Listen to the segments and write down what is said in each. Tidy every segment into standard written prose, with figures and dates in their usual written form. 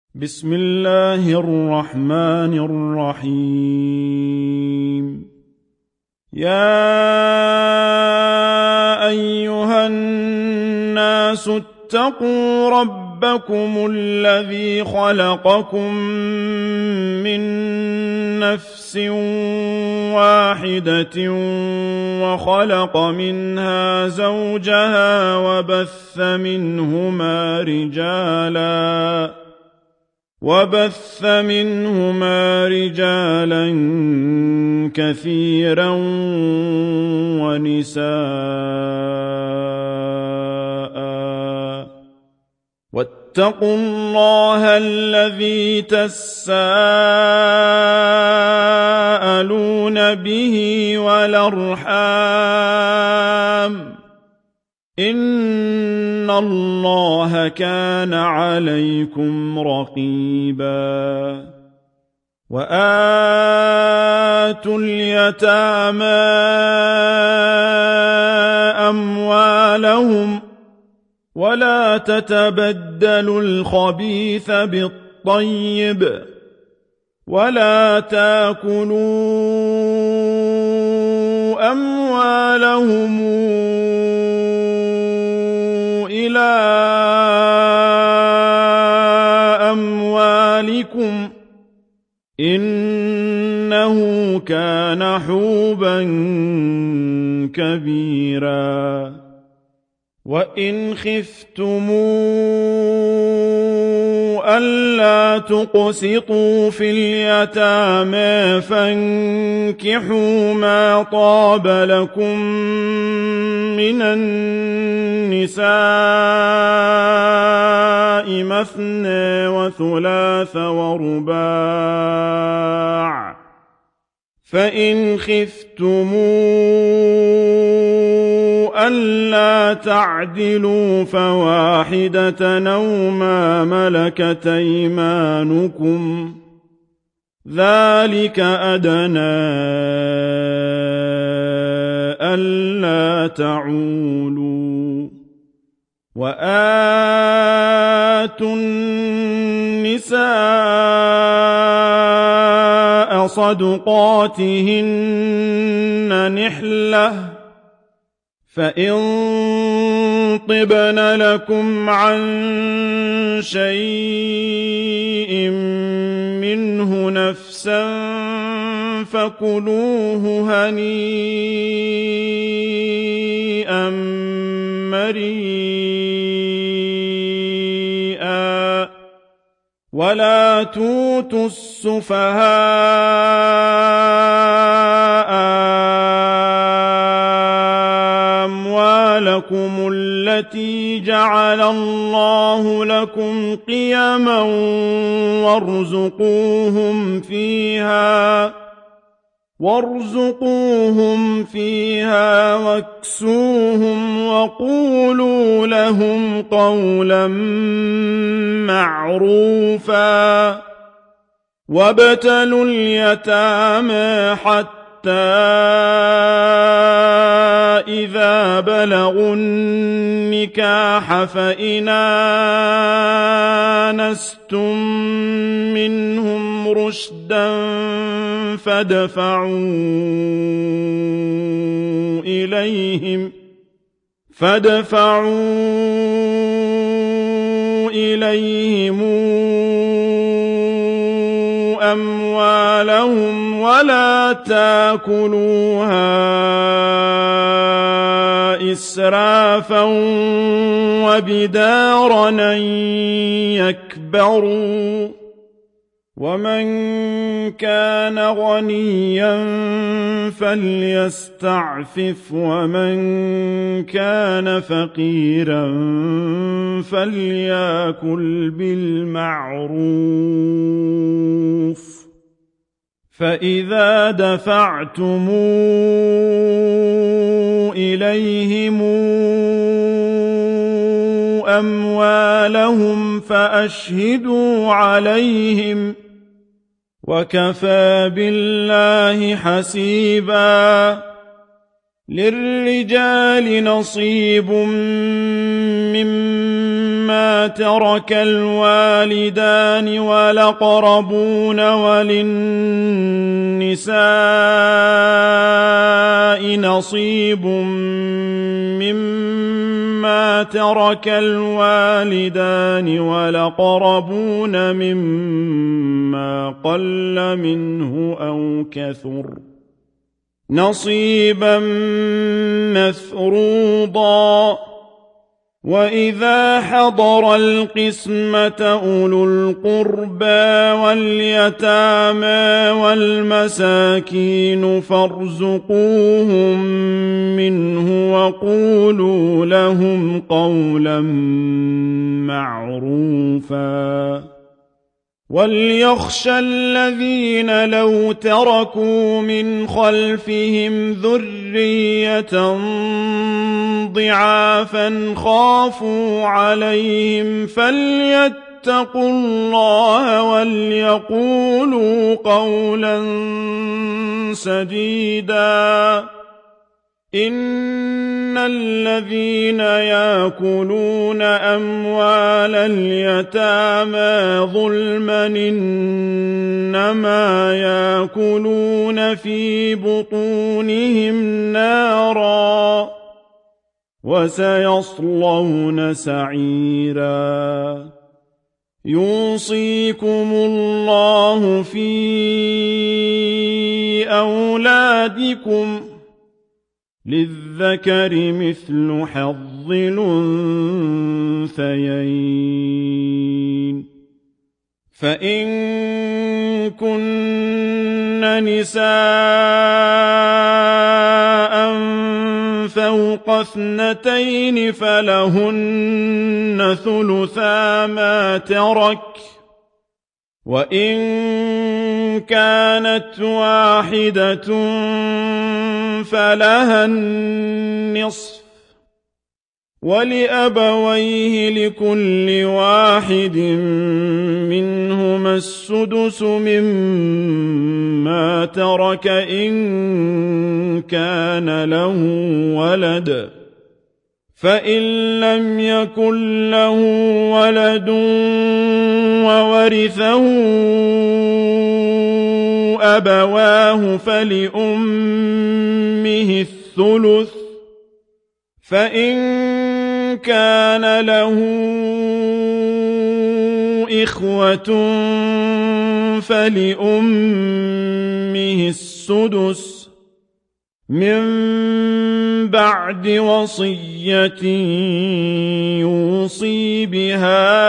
بسم الله الرحمن الرحيم. يا أيها الناس اتقوا ربكم الذي خلقكم من نفس واحدة وخلق منها زوجها وبث منهما رجالا كثيرا ونساء، واتقوا الله الذي تساءلون به والأرحام، إن الله كان عليكم رقيبا. وآتوا اليتامى أموالهم ولا تتبدلوا الخبيث بالطيب ولا تاكلوا أموالهم إلى أموالكم إنه كان حوبا كبيرا. وإن خفتموا ألا تقسطوا في اليتامى فانكحوا ما طاب لكم من النساء مثنى وثلاث ورباع، فإن خفتموا ألا تعدلوا فواحدة أو ما ملكت أيمانكم ذلك أدنى ألا تعولوا. وآتوا النساء صدقاتهن نحلة، فإن طبن لكم عن شيء منه نفسا فكلوه هنيئا مريئا. ولا تؤتوا السفهاء أموالكم التي جعل الله لكم قيما وارزقوهم فيها واكسوهم وقولوا لهم قولا معروفا. وابتلوا اليتامى حتى إذا بلغوا النكاح فإن آنستم منهم رشدا فادفعوا إليهم أموالهم ولا تاكلوها إسرافا وبدارا أن يكبروا. ومن كان غنيا فليستعفف ومن كان فقيرا فليأكل بالمعروف. فإذا دفعتم إليهم أموالهم فأشهدوا عليهم وكفى بالله حسيبا. للرجال نصيب مما مما ترك الوالدان والأقربون وللنساء نصيب مما ترك الوالدان والأقربون مما قل منه أو كثر نصيبا مفروضا وإذا حضر القسمة أولو القربى واليتامى والمساكين فارزقوهم منه وقولوا لهم قولا معروفا وليخشى الذين لو تركوا من خلفهم ذرية ضعافا خافوا عليهم فليتقوا الله وليقولوا قولا سديدا إن الذين يأكلون أموال اليتامى ظلما إنما يأكلون في بطونهم نارا وسيصلون سعيرا يوصيكم الله في أولادكم للذكر مثل حظ الأنثيين فإن كن نساء فوق 2 فلهن ثلثا ما ترك وإن كانت واحدة فلها النصف ولأبويه لكل واحد منهما السدس مما ترك إن كان له ولد فإن لم يكن له ولد وورثه أبواه فلأمه الثلث فإن كان له إخوة فلأمه السدس من بعد وصية يوصي بها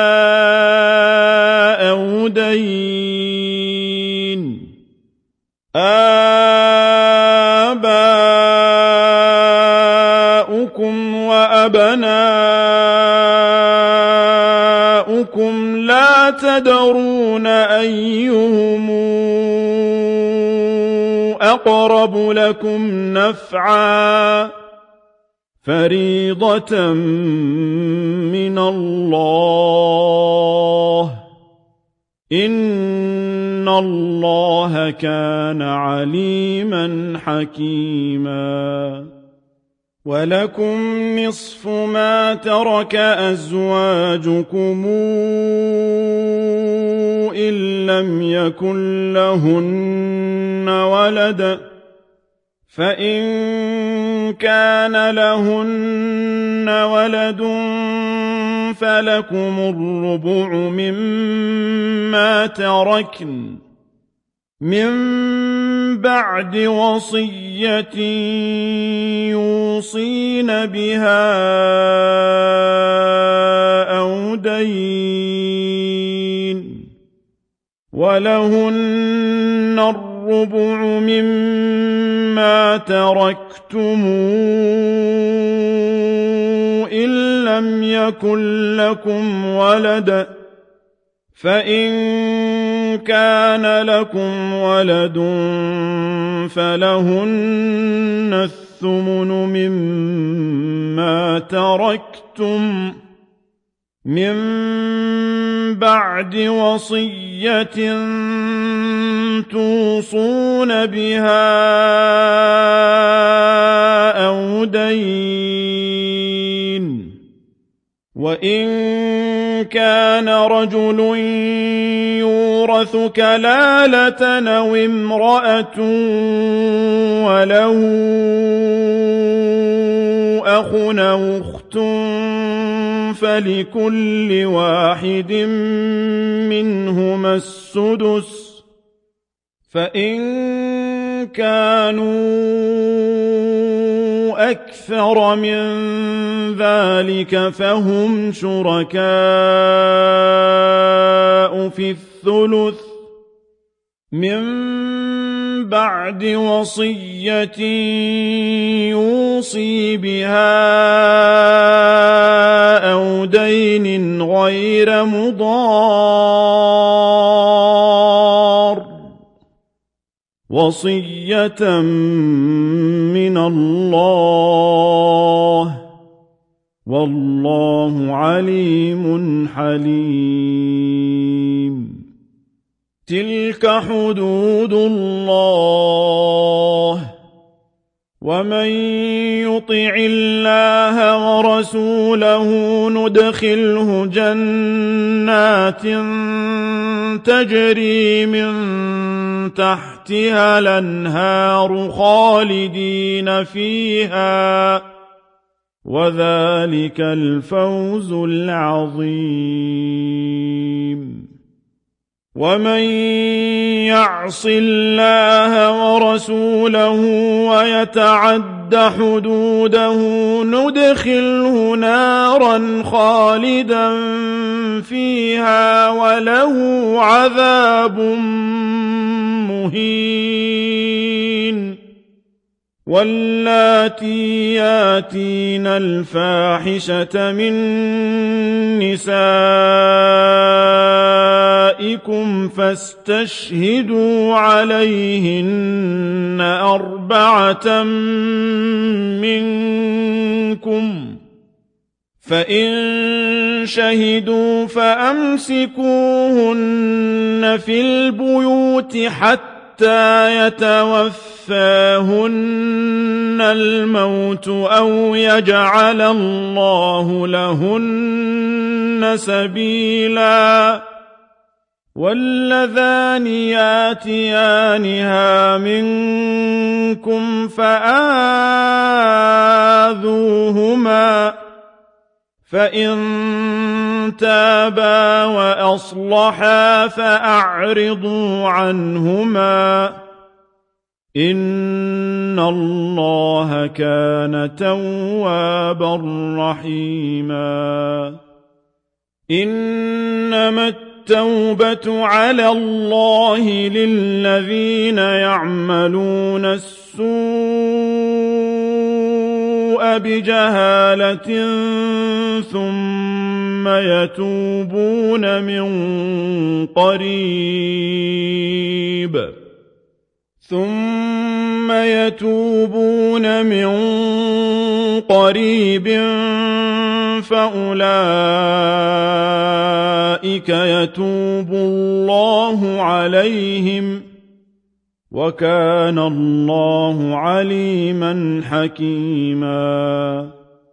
أو دين آباؤكم وأبناؤكم لا تدرون أيهم أقرب لكم نفعا فريضة من الله إن الله كان عليما حكيما ولكم نصف ما ترك أزواجكم إن لم يكن لهن ولد فإن كان لهن ولد فلكم الربع مما تركن من بعد وصية يوصين بها أو دين ولهن الربع مما تركتم إن لم يكن لكم ولد فإن كان لكم ولد فلهن الثمن مما تركتم من بعد وصية توصون بها أو دين وإن كان رجل يورث كلالة أو امرأة وله أخ أو أخت فلكل واحد منهما السدس فإن كانوا أكثر من ذلك فهم شركاء في الثلث من بعد وصية يوصي بها أو دين غير مضار وصية من الله والله عليم حليم تلك حدود الله ومن يطع الله ورسوله ندخله جنات تجري من تحتها الأنهار خالدين فيها وذلك الفوز العظيم ومن يعص الله ورسوله ويتعد حدوده ندخله نارا خالدا فيها وله عذاب مهين واللاتي ياتين الفاحشة من نسائكم فاستشهدوا عليهن 4 منكم فإن شهدوا فأمسكوهن في البيوت حتى يتوفاهن الموت أو يجعل الله لهن سبيلا واللذان ياتيانها منكم فآذوهما فإن تابا وأصلحا فأعرضوا عنهما إن الله كان توابا رحيما إنما التوبة على الله للذين يعملون السوء بجهالة ثم يتوبون من قريب فأولئك يتوب الله عليهم وكان الله عليما حكيما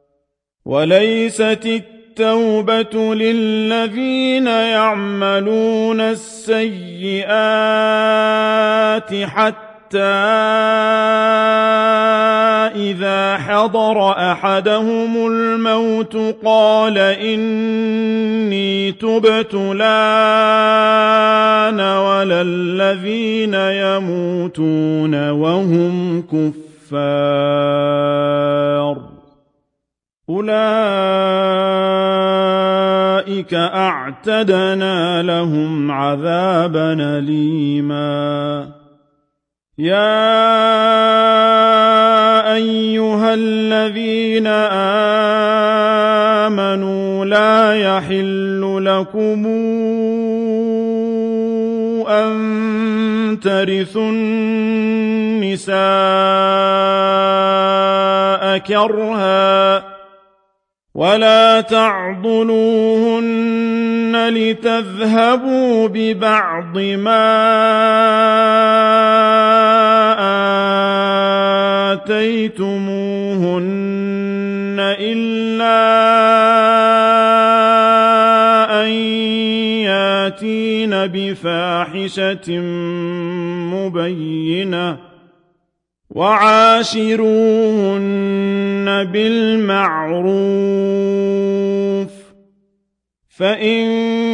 وليست التوبة للذين يعملون السيئات حتى إذا حضر أحدهم الموت قال إني تبت الآن ولا الذين يموتون وهم كفار أولئك أعتدنا لهم عذابا أليما يا أيها الذين آمنوا لا يحل لكم أن ترثوا النساء كرها ولا تعضلوهن لتذهبوا ببعض ما آتيتموهن إلا ياتين بفاحشة مبينة وعاشروهن بالمعروف فإن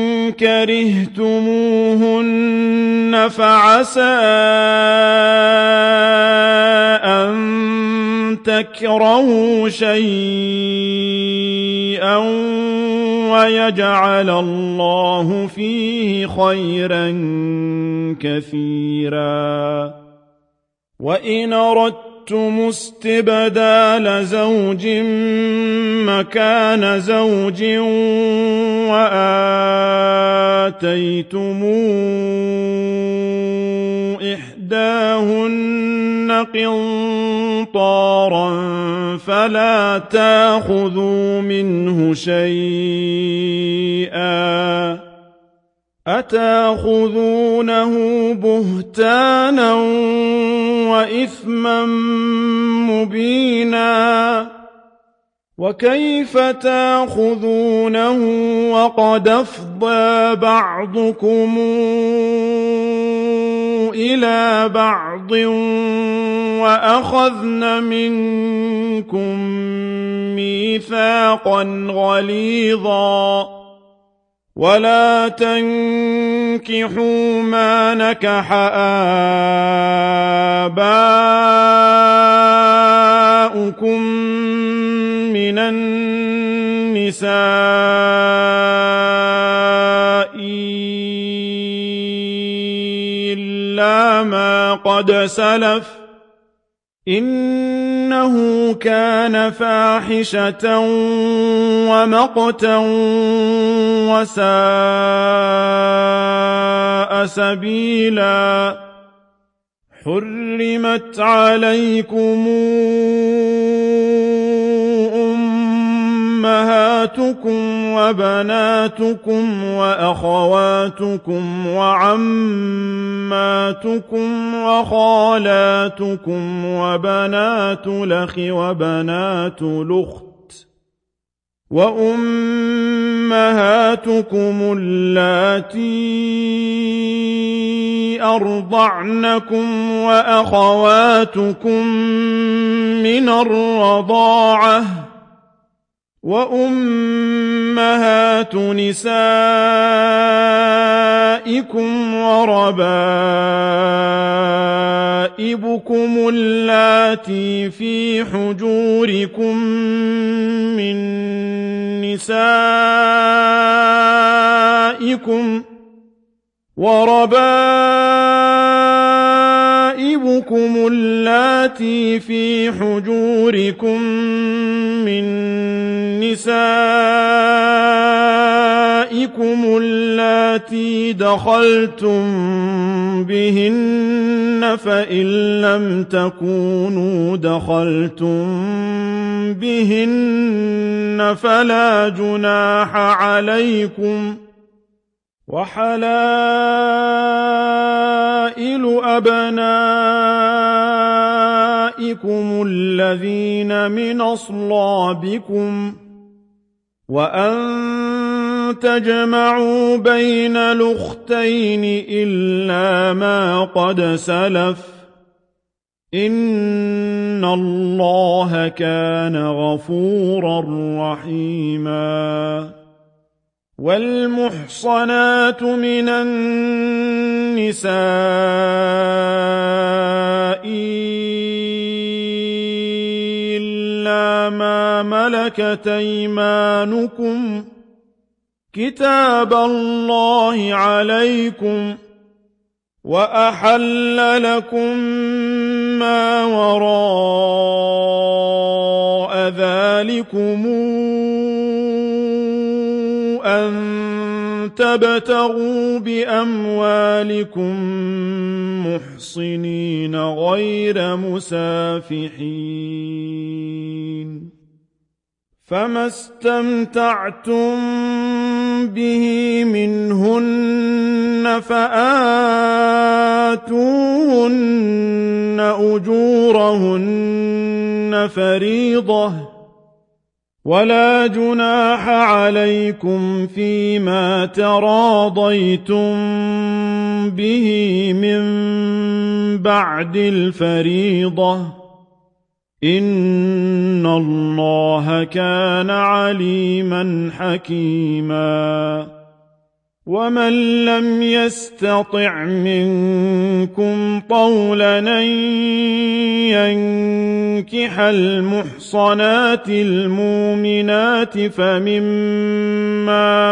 كرهتموهن فعسى أن تكرهوا شيئا ويجعل الله فيه خيرا كثيرا وإن أردتم استبدال زوج مكان زوج وآتيتم إحداهن قنطارا فلا تأخذوا منه شيئا أتأخذونه بهتانا وإثما مبينا وكيف تأخذونه وقد أفضى بعضكم إلى بعض وأخذن منكم ميثاقا غليظا ولا تنكحوا ما نكح آباؤكم من النساء إلا ما قد سلف إنه كان فاحشة ومقتا وساء سبيلا حرمت عليكم أمهاتكم وبناتكم وأخواتكم وعماتكم وخالاتكم وبنات الأخ وبنات الأخت وأمهاتكم اللاتي أرضعنكم وأخواتكم من الرضاعة وأمهات نسائكم وربائبكم اللاتي في حجوركم من نسائكم اللاتي في حجوركم من نسائكم اللاتي دخلتم بهن فإن لم تكونوا دخلتم بهن فلا جناح عليكم وحلائل أبنائكم الذين من أصلابكم وأن تجمعوا بين الأختين إلا ما قد سلف إن الله كان غفورا رحيما والمحصنات من النساء إلا ما ملكت أيمانكم كتاب الله عليكم وأحل لكم ما وراء ذلكم أن تبتغوا بأموالكم محصنين غير مسافحين فما استمتعتم به منهن فآتوهن أجورهن فريضة ولا جناح عليكم فيما تراضيتم به من بعد الفريضة إن الله كان عليما حكيما ومن لم يستطع منكم طولا أن ينكح المحصنات المؤمنات فمما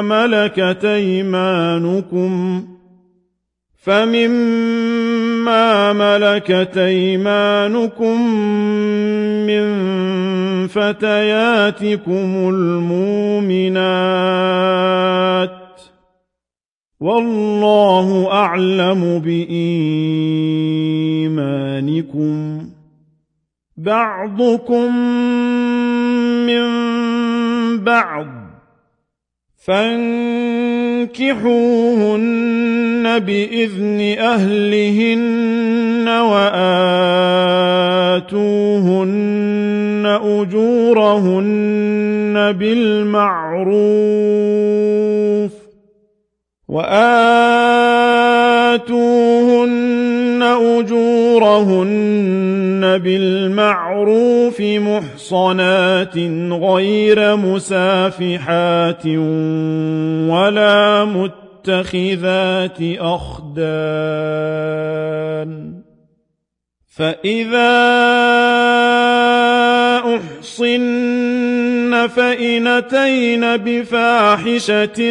ملكت أيمانكم من فتياتكم المؤمنات والله أعلم بإيمانكم بعضكم من بعض فانكحوهن بإذن أهلهن وآتوهن أجورهن بالمعروف محصنات غير مسافحات ولا متخذات أخدان فإذا أحصن فإن أتين بفاحشة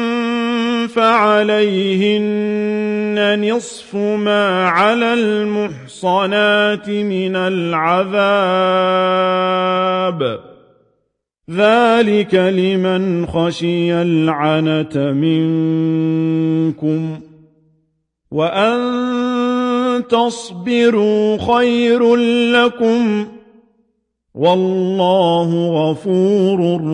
فعليهن نصف ما على المحصنات من العذاب ذلك لمن خشي العنة منكم وأن تصبروا خير لكم والله غفور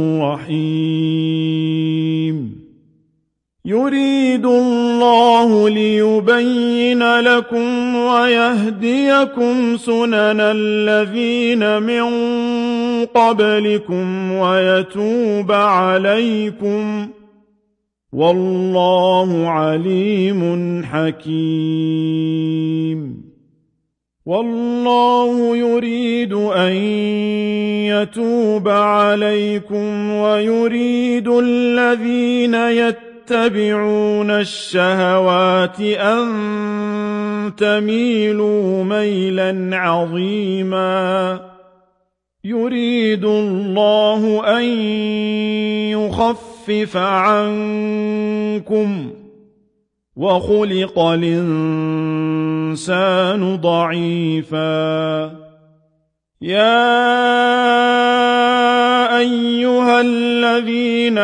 رحيم يريد الله ليبين لكم ويهديكم سنن الذين من قبلكم ويتوب عليكم والله عليم حكيم والله يريد أن يتوب عليكم ويريد الذين يتبعون الشهوات أن تميلوا ميلا عظيما يريد الله أن يخفف عنكم وخلق الإنسان ضعيفا يا أيها الذين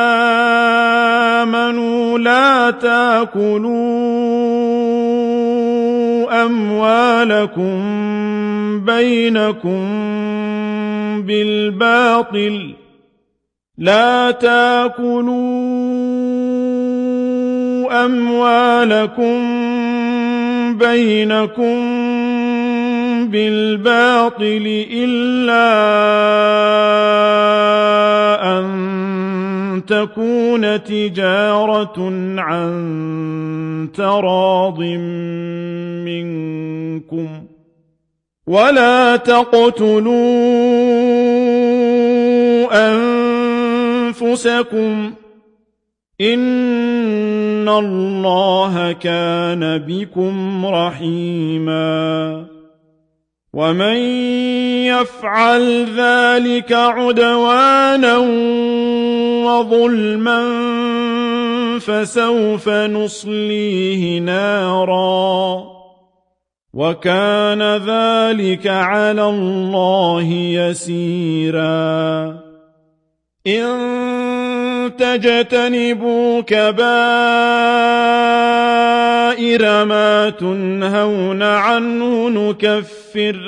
آمنوا لا تأكلوا أموالكم بينكم بالباطل إلا أن تكون تجارة عن تراض منكم ولا تقتلوا أنفسكم إن الله كان بكم رحيما ومن يفعل ذلك عدوانا وظلما فسوف نصليه نارا وكان ذلك على الله يسيرا إن تجتنبوا كبائر ما تنهون عنه نكفر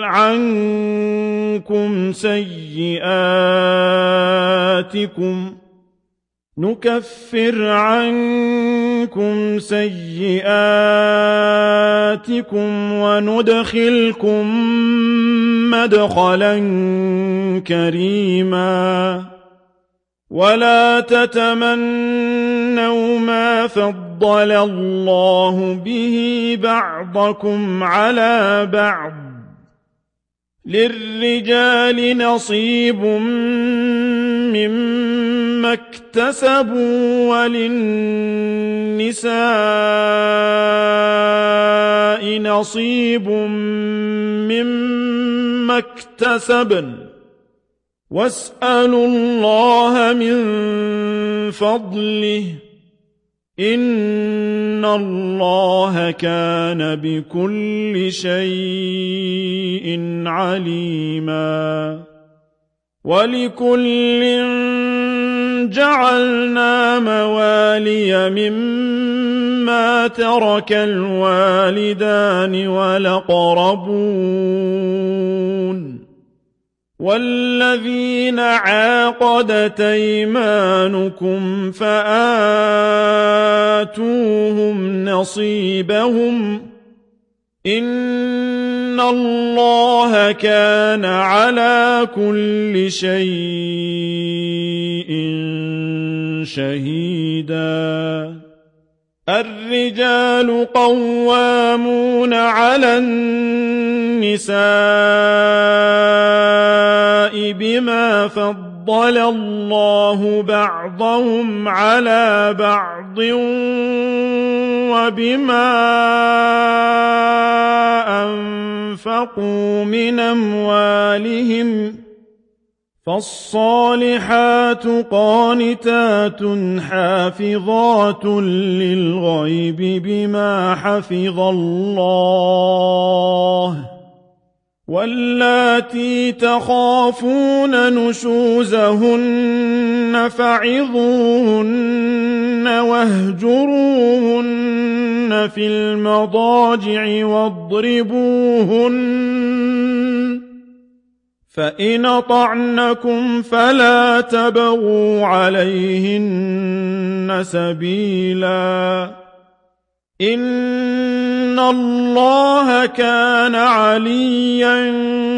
عنكم سيئاتكم وندخلكم مدخلا كريما ولا تتمنوا ما فضل الله به بعضكم على بعض للرجال نصيب مما اكتسبوا وللنساء نصيب مما اكتسبن واسألوا الله من فضله إن الله كان بكل شيء عليما ولكل جعلنا موالي مما ترك الوالدان والأقربون والذين عاقدت أيمانكم فآتوهم نصيبهم إن الله كان على كل شيء شهيدا الرجال قوامون على النساء بما فضل الله بعضهم على بعض وبما أنفقوا من أموالهم فالصالحات قانتات حافظات للغيب بما حفظ الله واللاتي تخافون نشوزهن فعظوهن واهجروهن في المضاجع واضربوهن فإن أطعنكم فلا تبغوا عليهن سبيلا إن الله كان عليا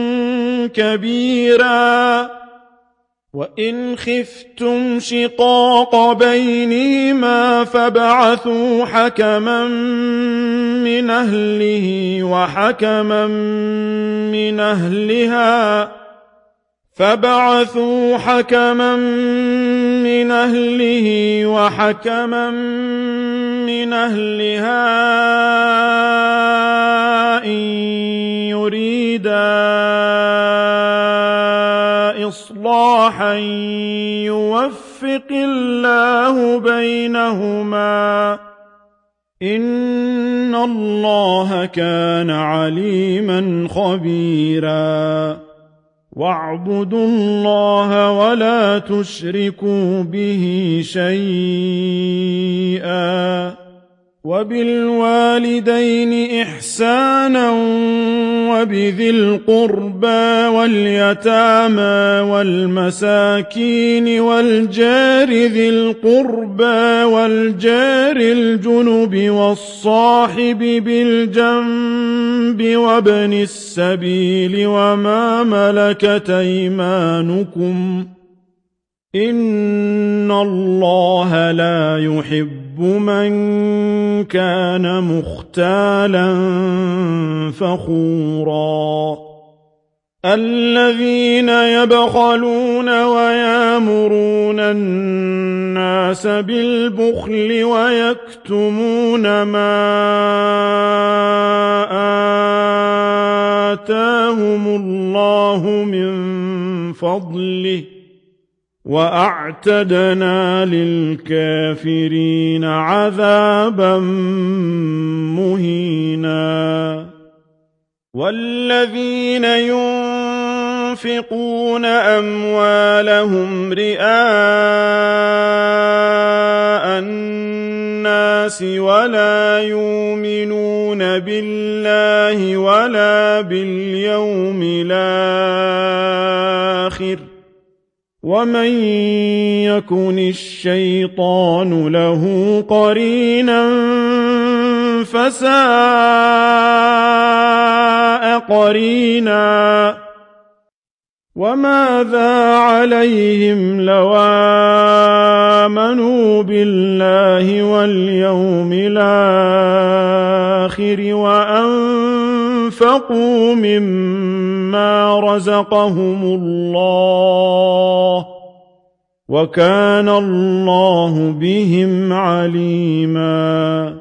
كبيرا وإن خفتم شقاق بينهما فابعثوا حكما من أهله وحكما من أهلها فابعثوا حكما من أهله وحكما من أهلها إن يريدا إصلاحا يوفق الله بينهما إن الله كان عليما خبيرا واعبدوا الله ولا تشركوا به شيئا وبالوالدين إحسانا وبذي القربى واليتامى والمساكين والجار ذي القربى والجار الجنب والصاحب بالجنب وابن السبيل وما ملكت أيمانكم إن الله لا يحب من كان مختالا فخورا الذين يبخلون ويامرون الناس بالبخل ويكتمون ما آتاهم الله من فضله وأعتدنا للكافرين عذابا مهينا والذين ينفقون أموالهم رئاء الناس ولا يؤمنون بالله ولا باليوم الآخر ومن يكن الشيطان له قرينا فساء قرينا وماذا عليهم لو آمنوا بالله واليوم الآخر وأنفقوا مما رزقهم الله وكان الله بهم عليما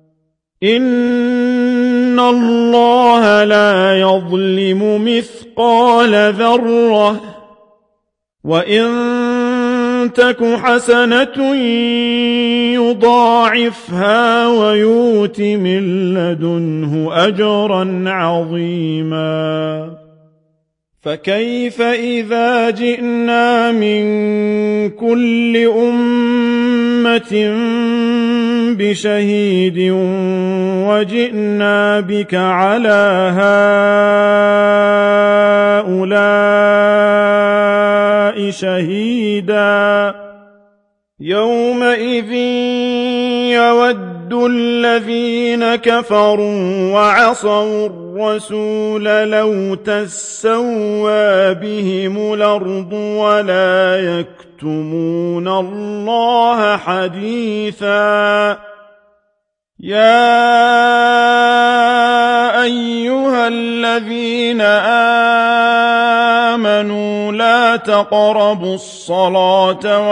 إن الله لا يظلم مثقال ذرة وإن تك حسنة يضاعفها ويؤت من لدنه أجرا عظيما فكيف إذا جئنا من كل أمة بشهيد وجئنا بك على هؤلاء شهيدا يومئذ يود الذين كفروا وعصوا الرسول لو تسوى بهم الأرض ولا يكتمون الله حديثا يا أيها الذين آمنوا لا تقربوا الصلاة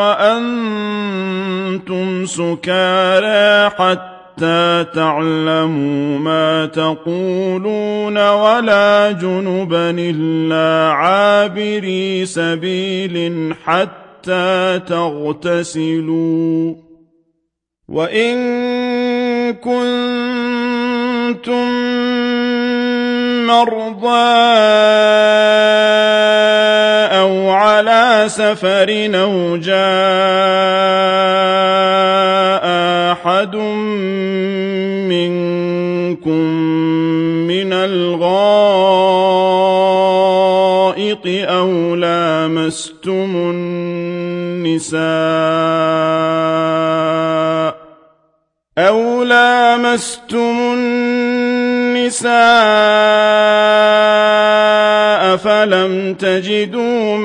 وأنتم سكارى حتى تعلموا ما تقولون ولا جنبا إلا عابري سبيل حتى تغتسلوا وإن كنتم مرضى أو على سفر أو جاء أحد منكم من الغائط أو لامستم النساء فلم تجدوا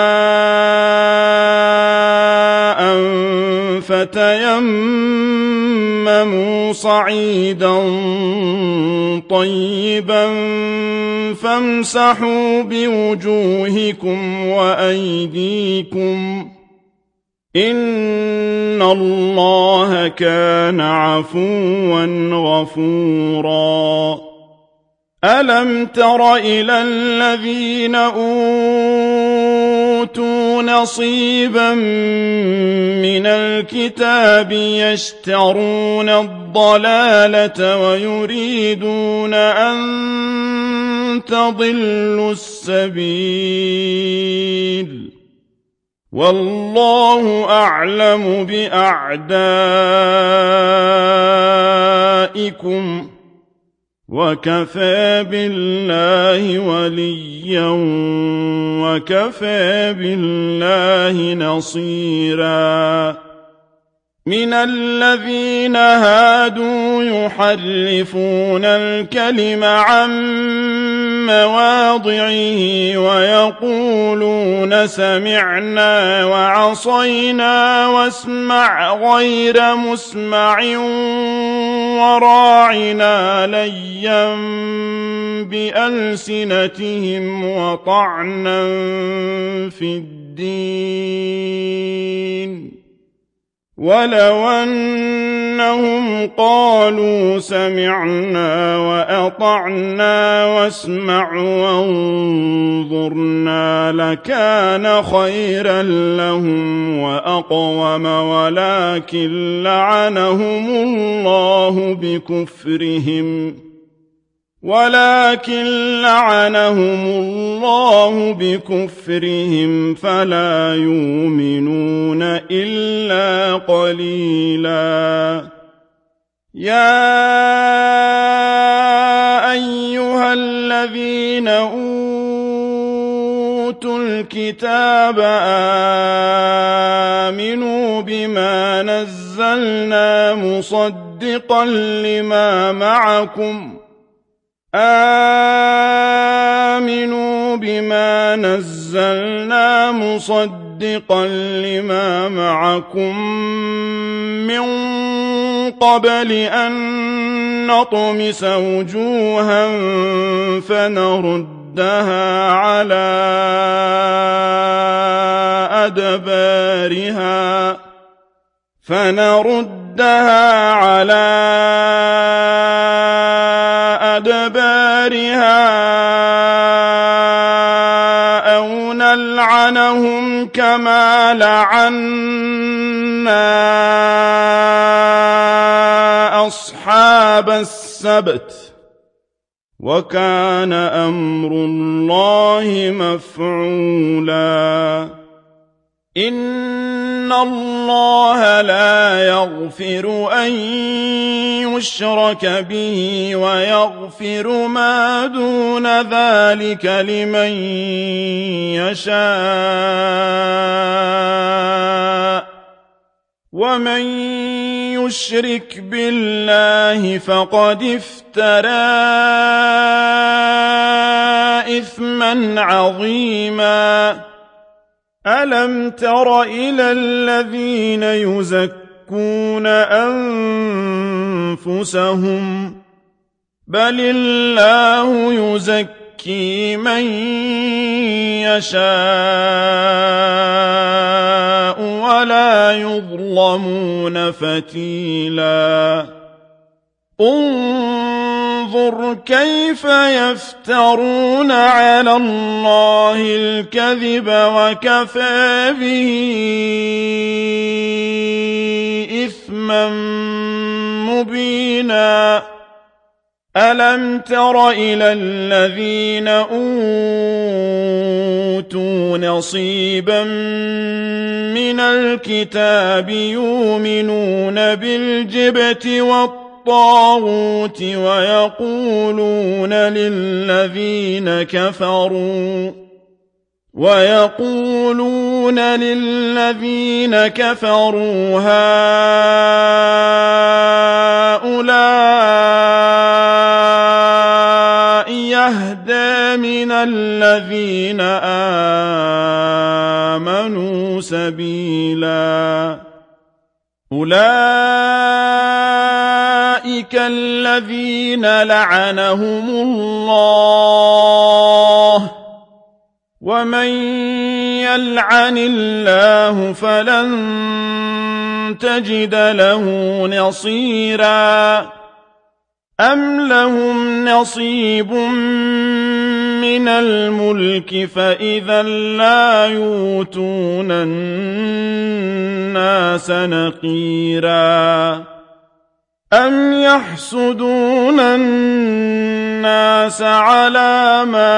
ماء فتيمموا صعيدا طيبا فامسحوا بوجوهكم وأيديكم إن الله كان عفوا غفورا ألم تر إلى الذين أوتوا نصيبا من الكتاب يشترون الضلالة ويريدون أن تضلوا السبيل والله أعلم بأعدائكم وكفى بالله وليا وكفى بالله نصيرا من الذين هادوا يحرفون الكلم عن مواضعه ويقولون سمعنا وعصينا واسمع غير مسمع وراعنا ليا بألسنتهم وطعنا في الدين ولو أنهم قالوا سمعنا وأطعنا واسمع وانظرنا لكان خيرا لهم وأقوم ولكن لعنهم الله بكفرهم فلا يؤمنون إلا قليلا يا أيها الذين أوتوا الكتاب آمنوا بما نزلنا مصدقا لما معكم آمنوا بما نزلنا مصدقا لما معكم من قبل أن نطمس وجوها فنردها على أدبارها أو نلعنهم كما لعنا أصحاب السبت وكان أمر الله مفعولا إن الله لا يغفر أن يشرك به ويغفر ما دون ذلك لمن يشاء ومن يشرك بالله فقد افترى إثما عظيما ألم تر إلى الذين يزكون أنفسهم بل الله يزكي من يشاء ولا يظلمون فتيلا انظر كيف يفترون على الله الكذب وكفى به إثما مبينا ألم تر إلى الذين أوتوا نصيبا من الكتاب يؤمنون بالجبت والطاغوت ويقولون للذين كفروا هؤلاء يهدى من الذين آمنوا سبيلا أولئك الذين لعنهم الله ومن يلعن الله فلن تجد له نصيرا أم لهم نصيب من الملك فإذا لا يؤتون الناس نقيرا أم يحسدون الناس على ما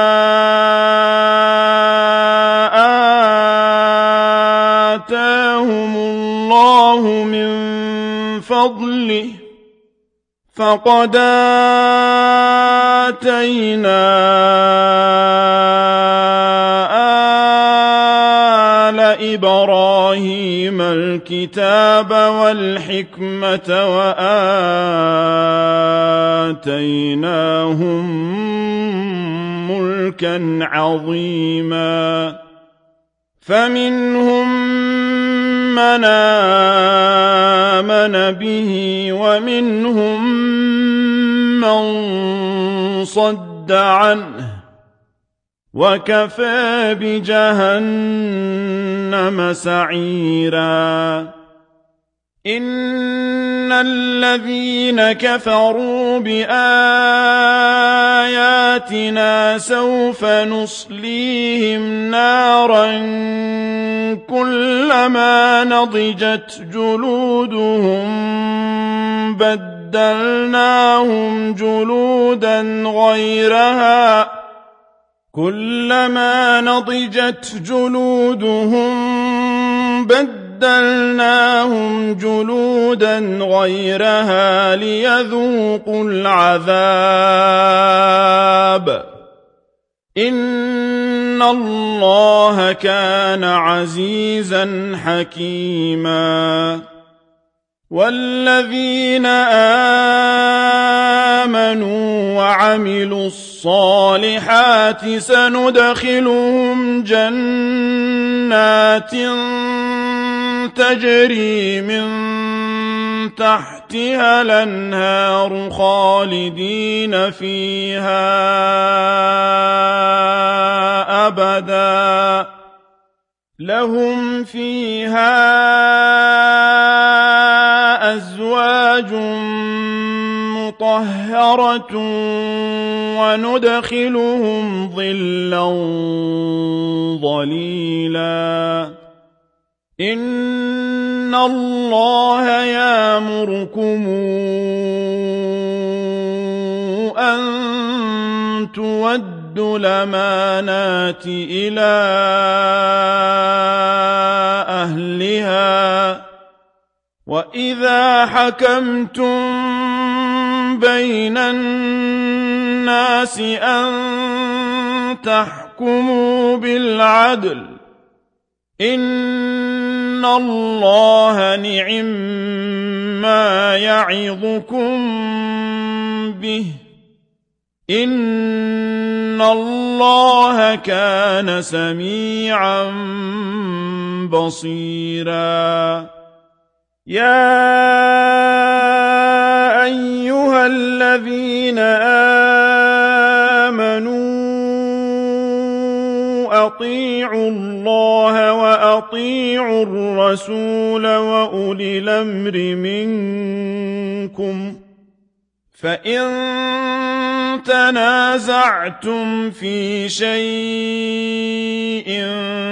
آتاهم الله من فضله فقد آتينا آل إبراهيم الكتاب والحكمة وآتيناهم ملكا عظيما فمنهم من آمن به ومنهم من صد عنه وكفى بجهنم سعيرا إن الذين كفروا بآياتنا سوف نصليهم نارا كلما نضجت جلودهم بدلناهم جلودا غيرها كلما نضجت جلودهم بدلناهم جلودا غيرها ليذوقوا العذاب إن الله كان عزيزا حكيما والذين آمنوا وعملوا الصالحات سندخلهم جنات تجري من تحتها الأنهار خالدين فيها أبدا لهم فيها أزواج مطهرة وندخلهم ظلا ظليلا إن الله يأمركم أن تودوا الأمانات إلى أهلها وإذا حكمتم بين الناس أن تحكموا بالعدل إن الله نعما يعظكم به إن الله كان سميعا بصيرا يا أيها الذين آمنوا أطيعوا الله وأطيعوا الرسول وأولي الأمر منكم فإن تنازعتم في شيء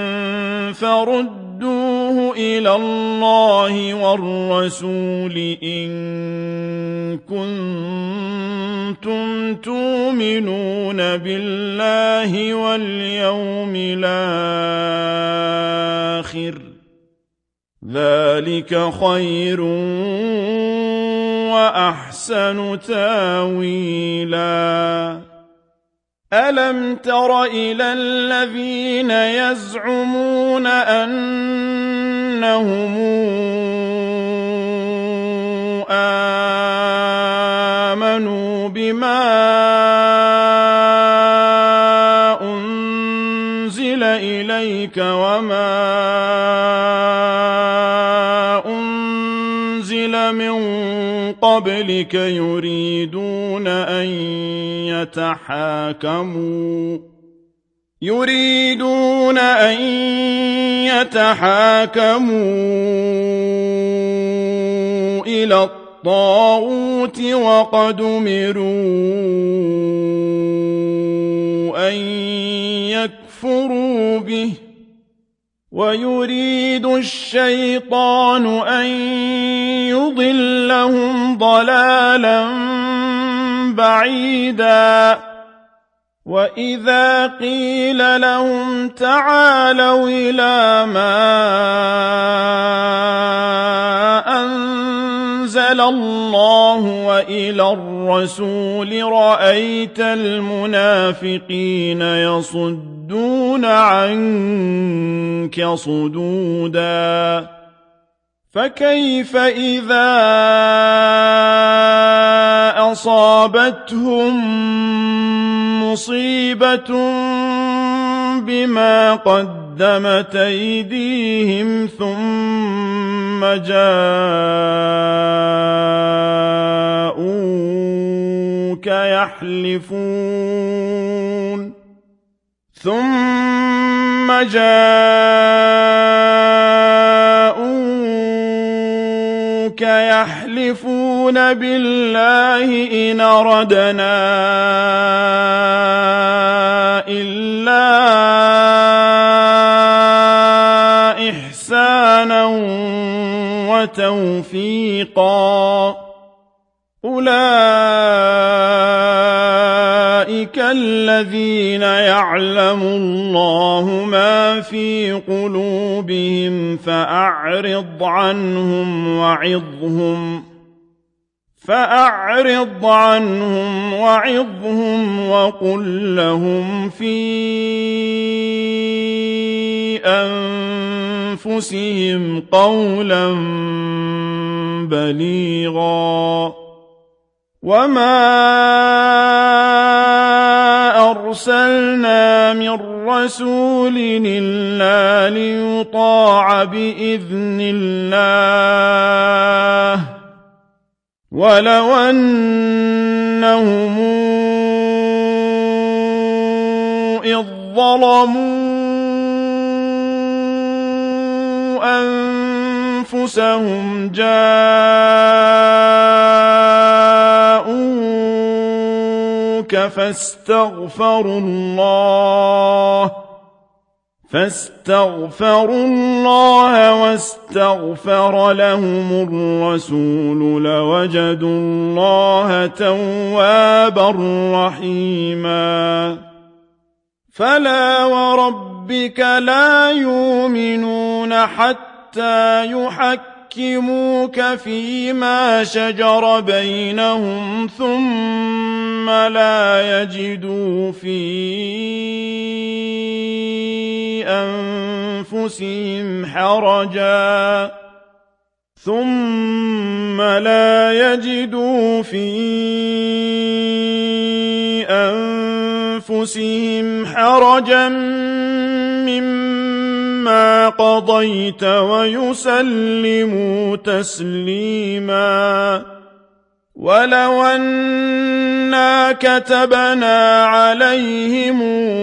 فردوه إلى الله والرسول إن كنتم تؤمنون بالله واليوم الآخر ذلك خير وأحسن تاويلا ألم تر إلى الذين يزعمون أنهم آمنوا بما أنزل إليك وما أنزل من قبلك يريدون أن يتحاكموا إلى الطاغوت وقد أمروا أن يكفروا به ويريد الشيطان أن يضلهم ضلالا بعيدا وإذا قيل لهم تعالوا إلى ما أنزل الله وإلى الرسول رأيت المنافقين يصدون عنك صدودا فكيف إذا أصابتهم مصيبة بما قدمت أيديهم ثم جاءوك يحلفون بالله إن أردنا إلا إحسانا وتوفيقا أولئك الذين يعلم الله ما في قلوبهم فأعرض عنهم وعظهم وقل لهم في أنفسهم قولا بليغا وما أرسلنا من رسول إلا ليطاع بإذن الله ولو أنهم إذ ظلموا أنفسهم جاءوك فاستغفروا الله واستغفر لهم الرسول لوجدوا الله توابا رحيما فلا وربك لا يؤمنون حتى يحكموك فيما شجر بينهم ثم لا يجدوا في أنفسهم حرجا مما قضيت ويسلموا تسليما ولو أنا كتبنا عليهم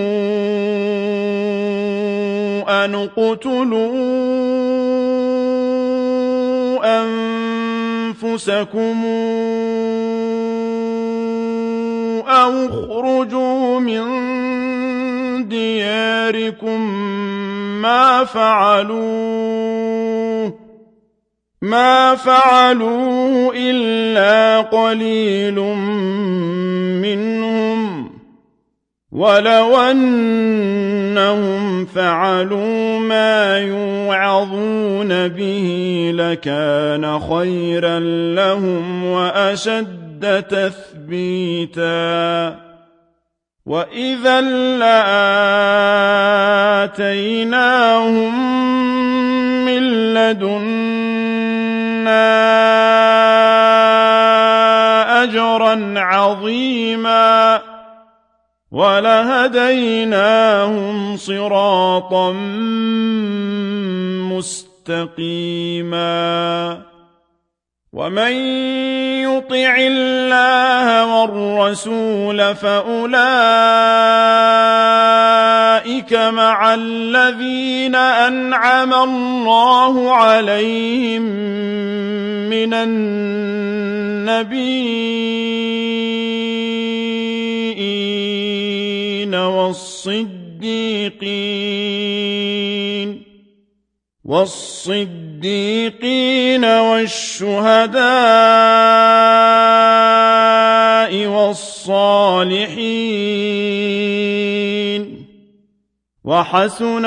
أن اقتلوا أنفسكم أو اخرجوا من دياركم ما فعلوه إلا قليل منهم ولو أنهم فعلوا ما يوعظون به لكان خيرا لهم وأشد تثبيتا وإذا لآتيناهم من لدنا أجرا عظيما ولهديناهم صراطا مستقيما ومن يطع الله والرسول فأولئك مع الذين أنعم الله عليهم من النبيين والصديقين والشهداء والصالحين وحسن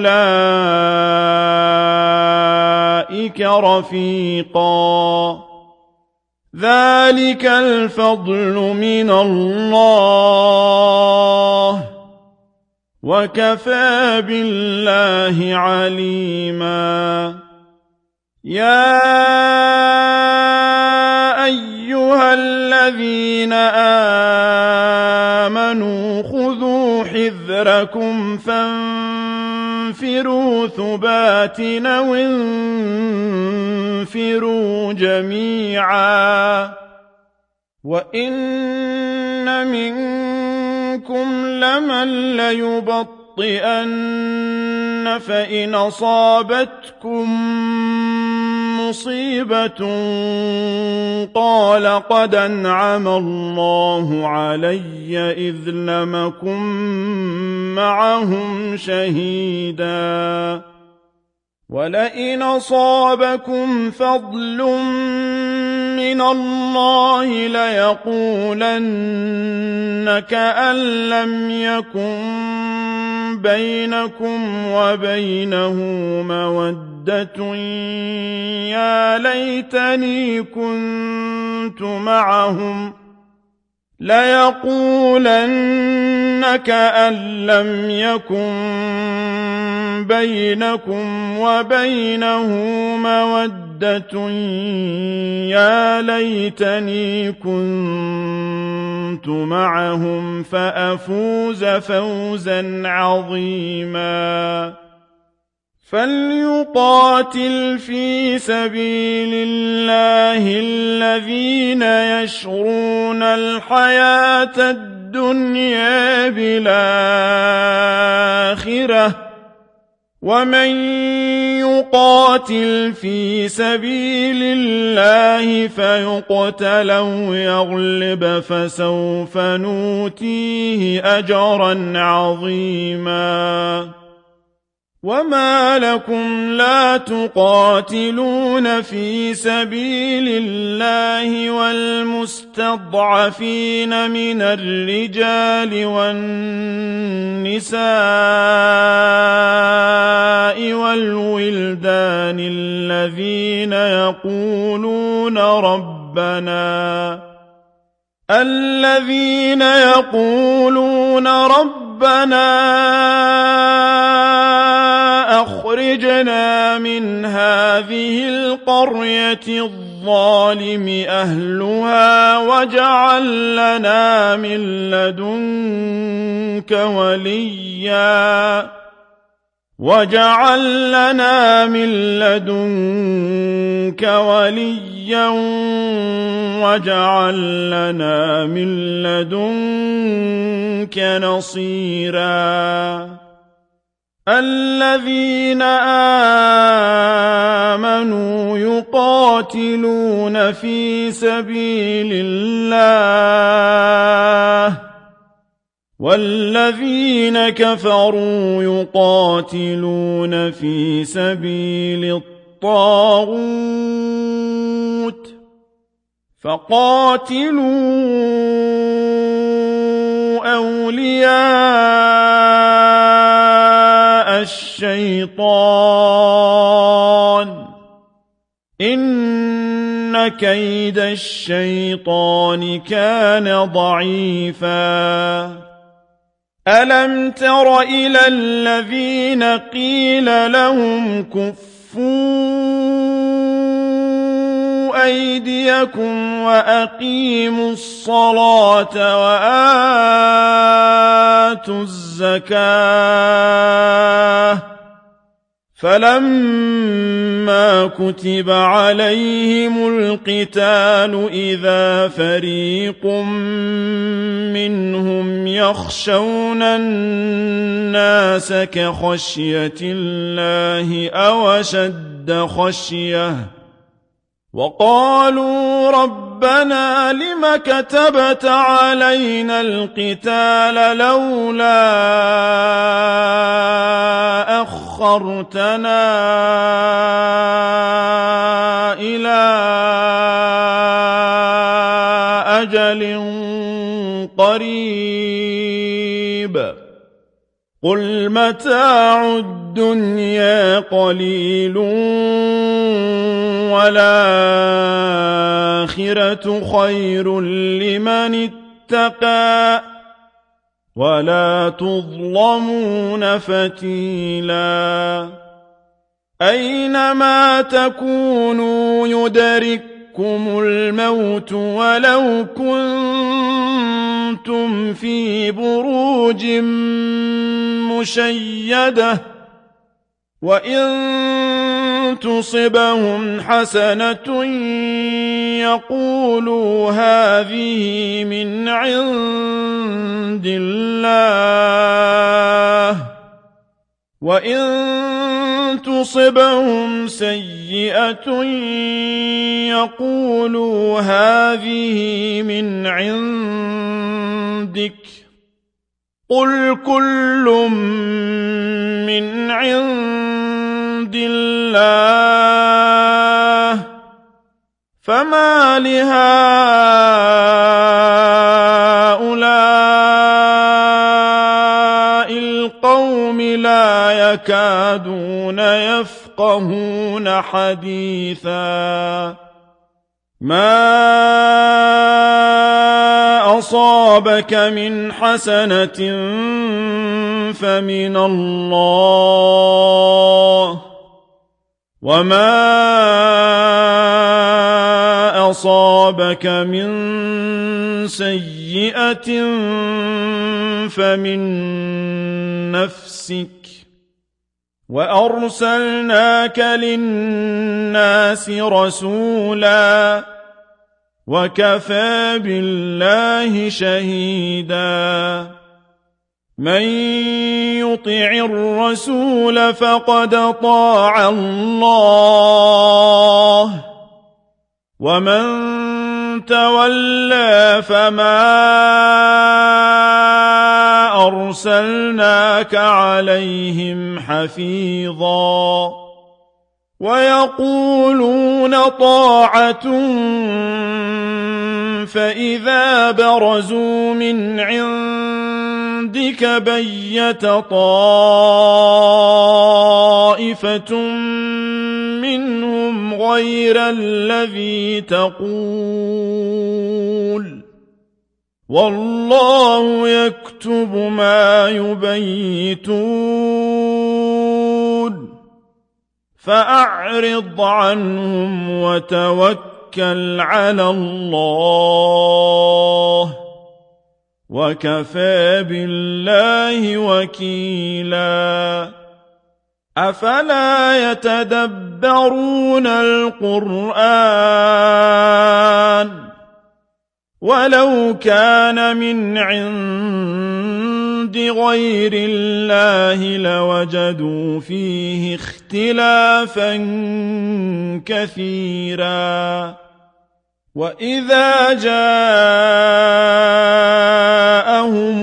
أولئك رفيقا ذلك الفضل من الله وكفى بالله عليما يا أيها الذين آمنوا خذوا حذركم فانفروا ثبات أو انفروا جميعا وإن منكم لمن ليبطئن فإن أصابتكم مصيبة قال قد أنعم الله علي إذ لم أكن معهم شهيدا ولئن أصابكم فضل من الله ليقولن كأن لم يكن بينكم وبينه مودة يا ليتني كنت معهم ليقولن كأن لم يكن بينكم وبينه مودة يا ليتني كنت معهم فأفوز فوزا عظيما فليقاتل في سبيل الله الذين يشرون الحياة الدنيا بالآخرة ومن يقاتل في سبيل الله فيقتل أو يغلب فسوف نؤتيه أجرا عظيما وما لكم لا تقاتلون في سبيل الله والمستضعفين من الرجال والنساء والولدان الذين يقولون ربنا أخرجنا من هذه القرية الظالم أهلها واجعل لنا من لدنك وليا واجعل لنا من لدنك نصيرا الذين آمنوا يقاتلون في سبيل الله والذين كفروا يقاتلون في سبيل الطاغوت فقاتلوا أولياء الشيطان إن كيد الشيطان كان ضعيفا ألم تر إلى الذين قيل لهم كفوا أيديكم وأقيموا الصلاة وآتوا الزكاة فلما كتب عليهم القتال إذا فريق منهم يخشون الناس كخشية الله أو أشد خشية وقالوا ربنا لم كتبت علينا القتال لولا أخرتنا إلى أجل قريب قل متاع الدنيا قليل والآخرة خير لمن اتقى ولا تظلمون فتيلا أينما تكونوا يدرككم الموت ولو كنتم في بروج مشيدة وإن تصبهم حسنة يقولوا هذه من عند الله وإن تصبهم سيئة يقولوا هذه من عندك قل كل من عند الله فما لهؤلاء القوم لا يكادون يفقهون حديثا ما أصابك من حسنة فمن الله وما أصابك من سيئة فمن نفسك وأرسلناك للناس رسولا وكفى بالله شهيدا من يطع الرسول فقد طاع الله ومن تولى فما أرسلناك عليهم حفيظا ويقولون طاعة فإذا برزوا من عندك بيت طائفة منهم غير الذي تقول والله يكتب ما يبيتون فأعرض عنهم وتوكل على الله وكفى بالله وكيلا أفلا يتدبرون القرآن ولو كان من عند غير الله لوجدوا فيه اختلافا كثيرا وإذا جاءهم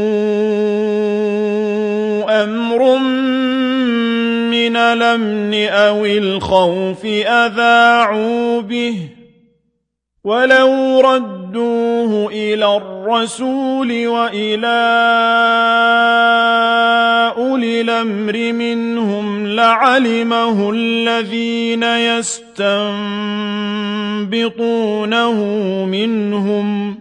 أمر من الأمن أو الخوف أذاعوا به ولو ردوه إلى الرسول وإلى أولي الأمر منهم لعلمه الذين يستنبطونه منهم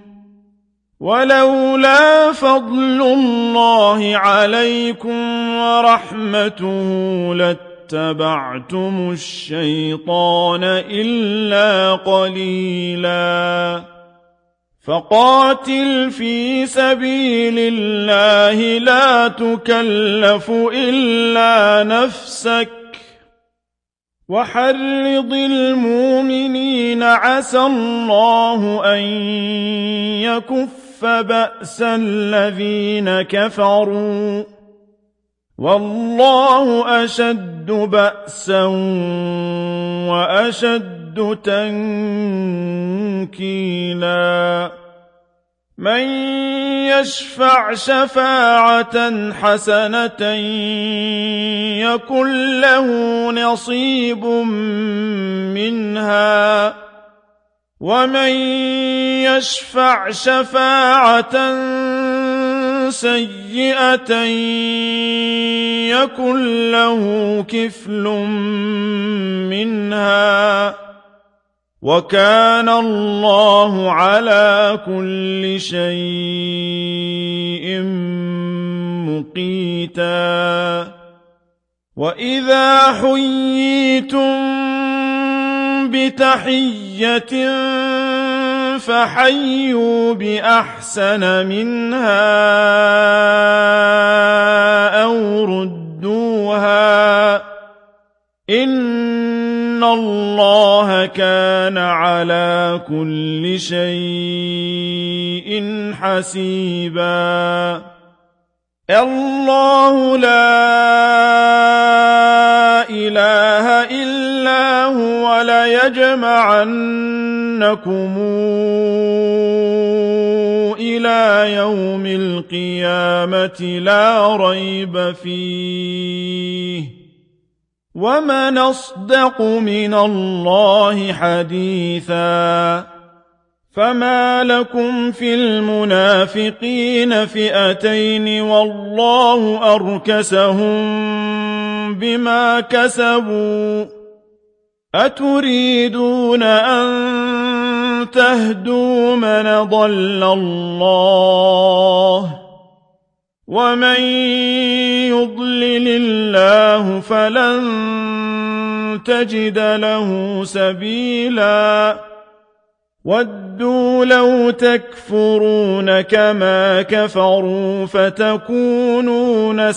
ولولا فضل الله عليكم ورحمته لاتبعتم الشيطان إلا قليلا فقاتل في سبيل الله لا تكلف إلا نفسك وحرض المؤمنين عسى الله أن يكف بأس الذين كفروا والله أشد بأسا وأشد تنكيلا من يشفع شفاعة حسنة يكن له نصيب منها ومن يشفع شفاعة سيئة يكن له كفل منها وكان الله على كل شيء مقيتا وإذا حييتم بتحية فحيوا بأحسن منها أو ردوها إن الله كان على كل شيء حسيبا الله لا إله إلا هو ليجمعنكم إلى يوم القيامة لا ريب فيه ومن أصدق من الله حديثا فما لكم في المنافقين فئتين والله أركسهم بما كسبوا أتريدون أن تهدوا من ضل الله ومن يضلل الله فلن تجد له سبيلا ودوا لو تكفرون كما كفروا فتكونون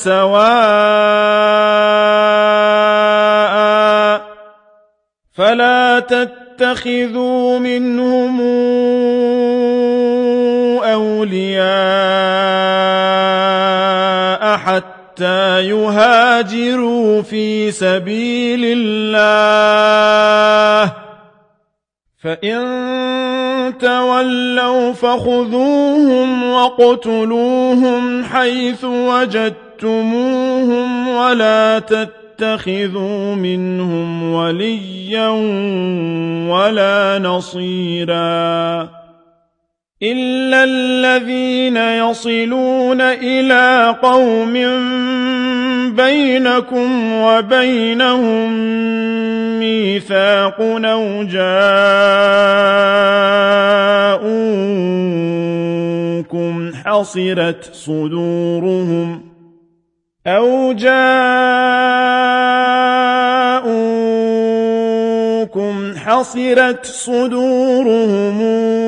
سواء فلا تتخذوا منهم أولياء حتى يهاجروا في سبيل الله فإن تولوا فخذوهم واقتلوهم حيث وجدتموهم ولا تتخذوا منهم وليا ولا نصيرا إلا الذين يصلون إلى قوم بينكم وبينهم ميثاق أو جاءوكم حصرت صدورهم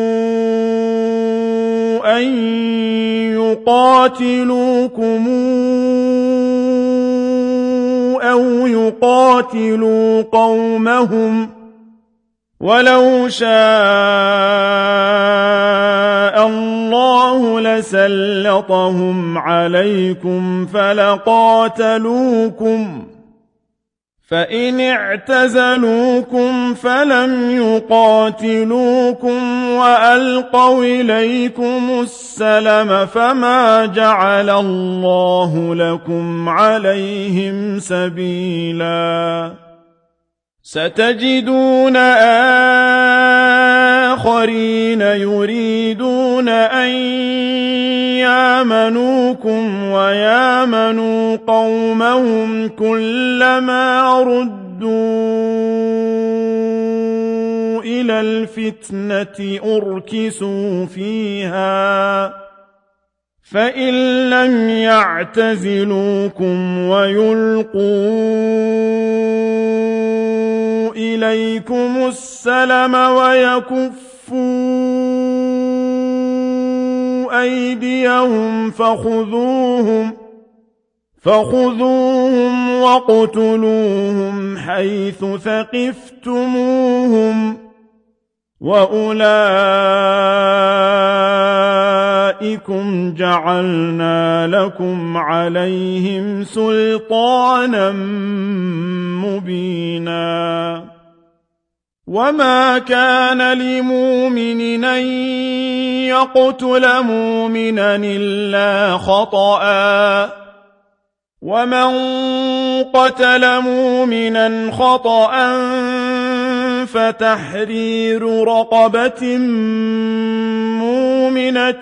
أن يقاتلوكم أو يقاتلوا قومهم ولو شاء الله لسلطهم عليكم فلقاتلوكم فإن اعتزلوكم فلم يقاتلوكم وألقوا إليكم السلم فما جعل الله لكم عليهم سبيلا ستجدون آخرين يريدون أن يامنوكم ويامنوا قومهم كلما ردوا إلى الفتنة أركسوا فيها فإن لم يعتزلوكم ويلقوا إليكم السلم ويكفوا أيديهم فخذوهم واقتلوهم حيث ثقفتموهم وأولئكم جعلنا لكم عليهم سلطانا مبينا وما كان لمؤمن أن يقتل مؤمنا إلا خطأ ومن قتل مؤمنا خطأ فتحرير رقبة مؤمنة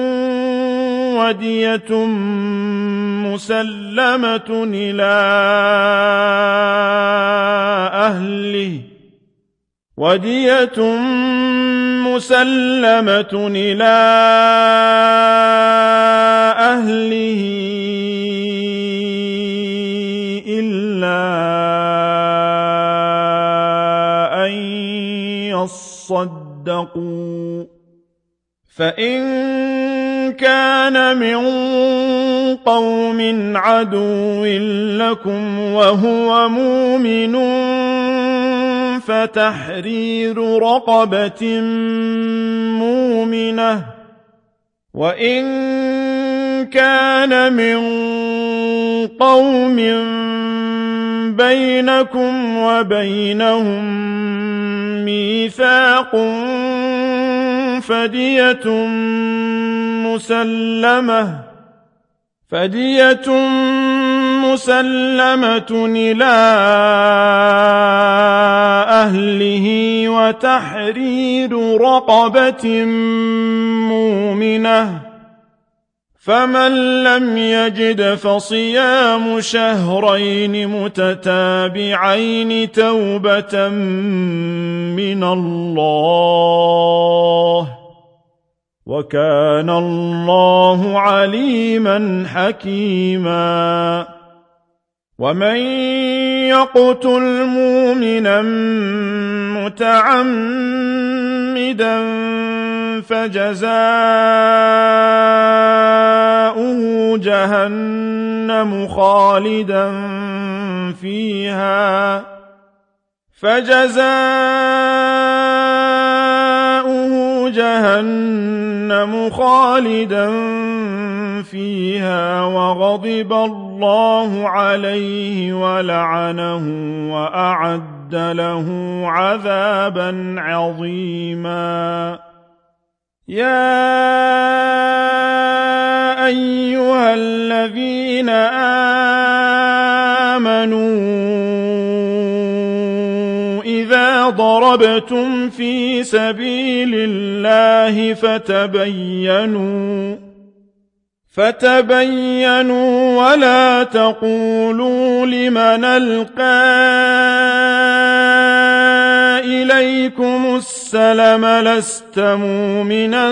ودية مسلمة إلى أهله إلا أن يصدقوا فإن كان من قوم عدو لكم وهو مؤمن فتحرير رقبة مؤمنة وإن كان من قوم بينكم وبينهم ميثاق فدية مسلمة إلى أهله وتحرير رقبة مؤمنة فمن لم يجد فصيام شهرين متتابعين توبة من الله وكان الله عليما حكيما ومن يقتل مؤمنا متعمدا فجزاؤه جهنم خالدا فيها وغضب الله عليه ولعنه وأعد له عذابا عظيما يا أيها الذين آمنوا إذا ضربتم في سبيل الله فتبينوا ولا تقولوا لمن ألقى إليكم السلم لست مؤمنا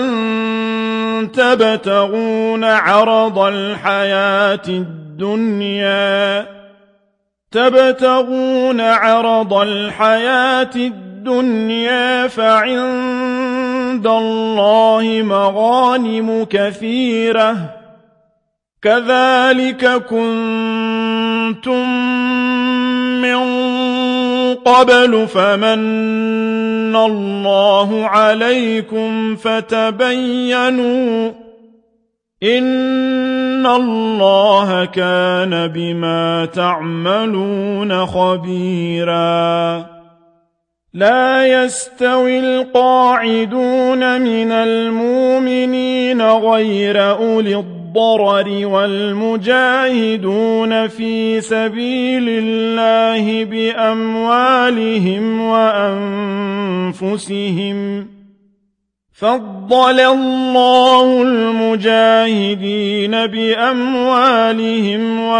تبتغون عرض الحياة الدنيا فعند الله مغانم كثيرة كذلك كنتم من قبل فمن الله عليكم فتبينوا إن الله كان بما تعملون خبيرا لا يستوي القاعدون من المؤمنين غير أولي الضرر والمجاهدون في سبيل الله بأموالهم وأنفسهم فضل الله المجاهدين بأموالهم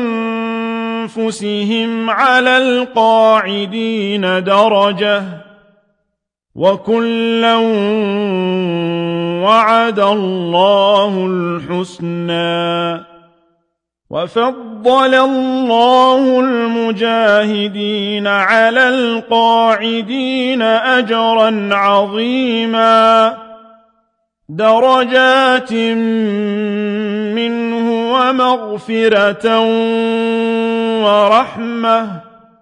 وأنفسهم على القاعدين درجة وكلا وعد الله الحسنى وفضل الله المجاهدين على القاعدين أجرا عظيما درجات منه ومغفرة ورحمة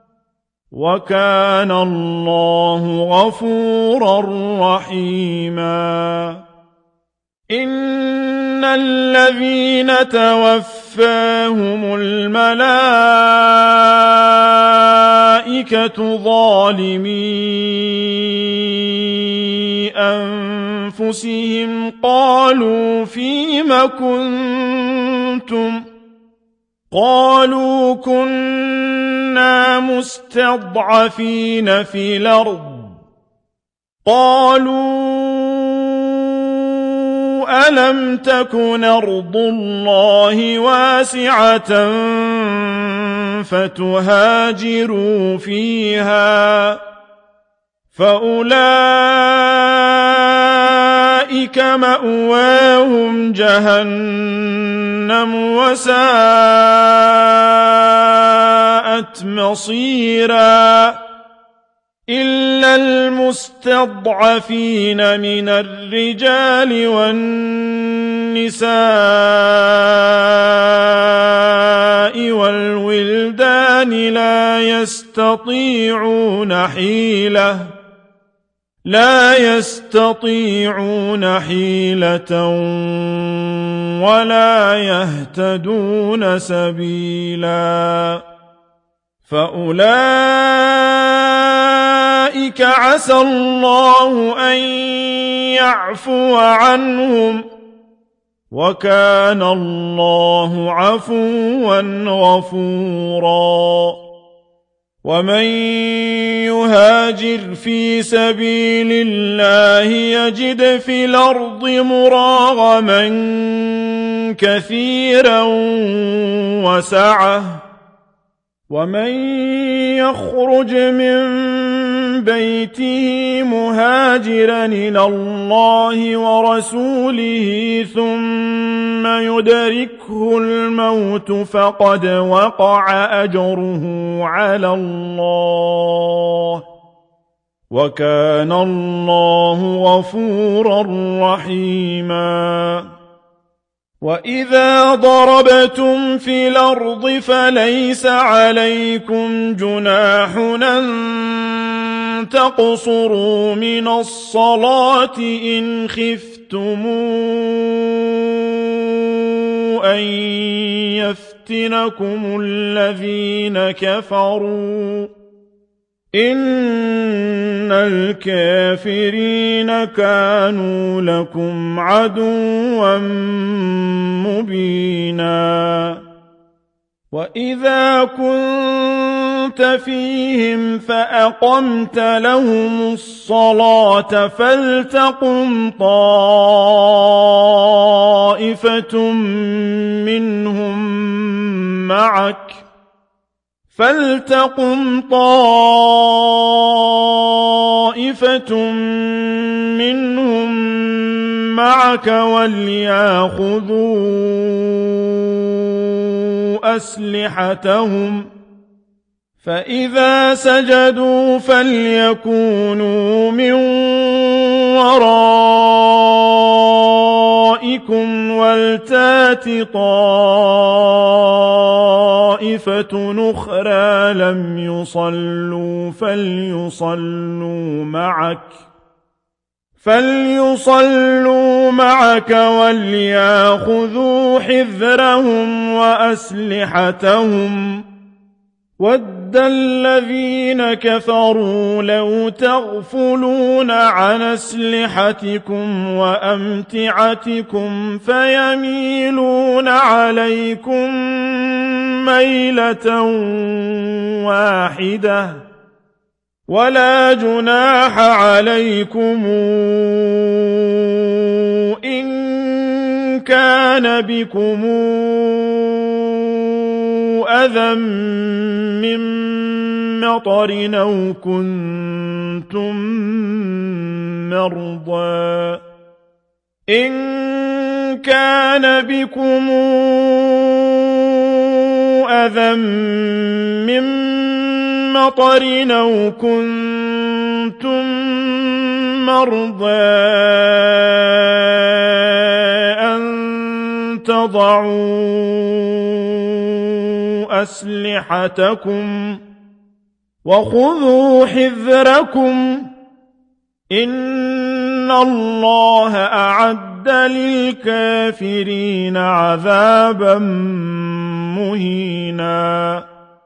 وكان الله غفورا رحيما إن الذين توفاهم الملائكة ظالمي أنفسهم قالوا فيم كنتم قالوا كنا مستضعفين في الأرض قالوا ألم تكن أرض الله واسعة فتهاجروا فيها فأولئك مأواهم جهنم وساءت مصيرا إلا المستضعفين من الرجال والنساء والولدان لا يستطيعون حيلة ولا يهتدون سبيلا فأولئك عسى الله أن يعفو عنهم وكان الله عفوا غفورا ومن يهاجر في سبيل الله يجد في الأرض مراغما كثيرا وسعة ومن يخرج من بيته مهاجرا إلى الله ورسوله ثم يدركه الموت فقد وقع أجره على الله وكان الله غفورا رحيما وإذا ضربتم في الأرض فليس عليكم جناح أن تقصروا من الصلاة إن خفتم أن يفتنكم الذين كفروا إن الكافرين كانوا لكم عدوا مبينا وإذا كنت فيهم فأقمت لهم الصلاة فلتقم طائفة منهم معك وليأخذوا أسلحتهم فإذا سجدوا فليكونوا من ورائكم ولتات طائفة أخرى لم يصلوا فليصلوا معك وليأخذوا حذرهم وأسلحتهم ود الذين كفروا لو تغفلون عن أسلحتكم وأمتعتكم فيميلون عليكم ميلة واحدة ولا جناح عليكم إن كان بكم أذى من مطر أو كنتم مرضى إن كان بكم أذى من مطر أو كنتم مرضى أن تضعوا أسلحتكم وخذوا حذركم إن الله أعد للكافرين عذابا مهينا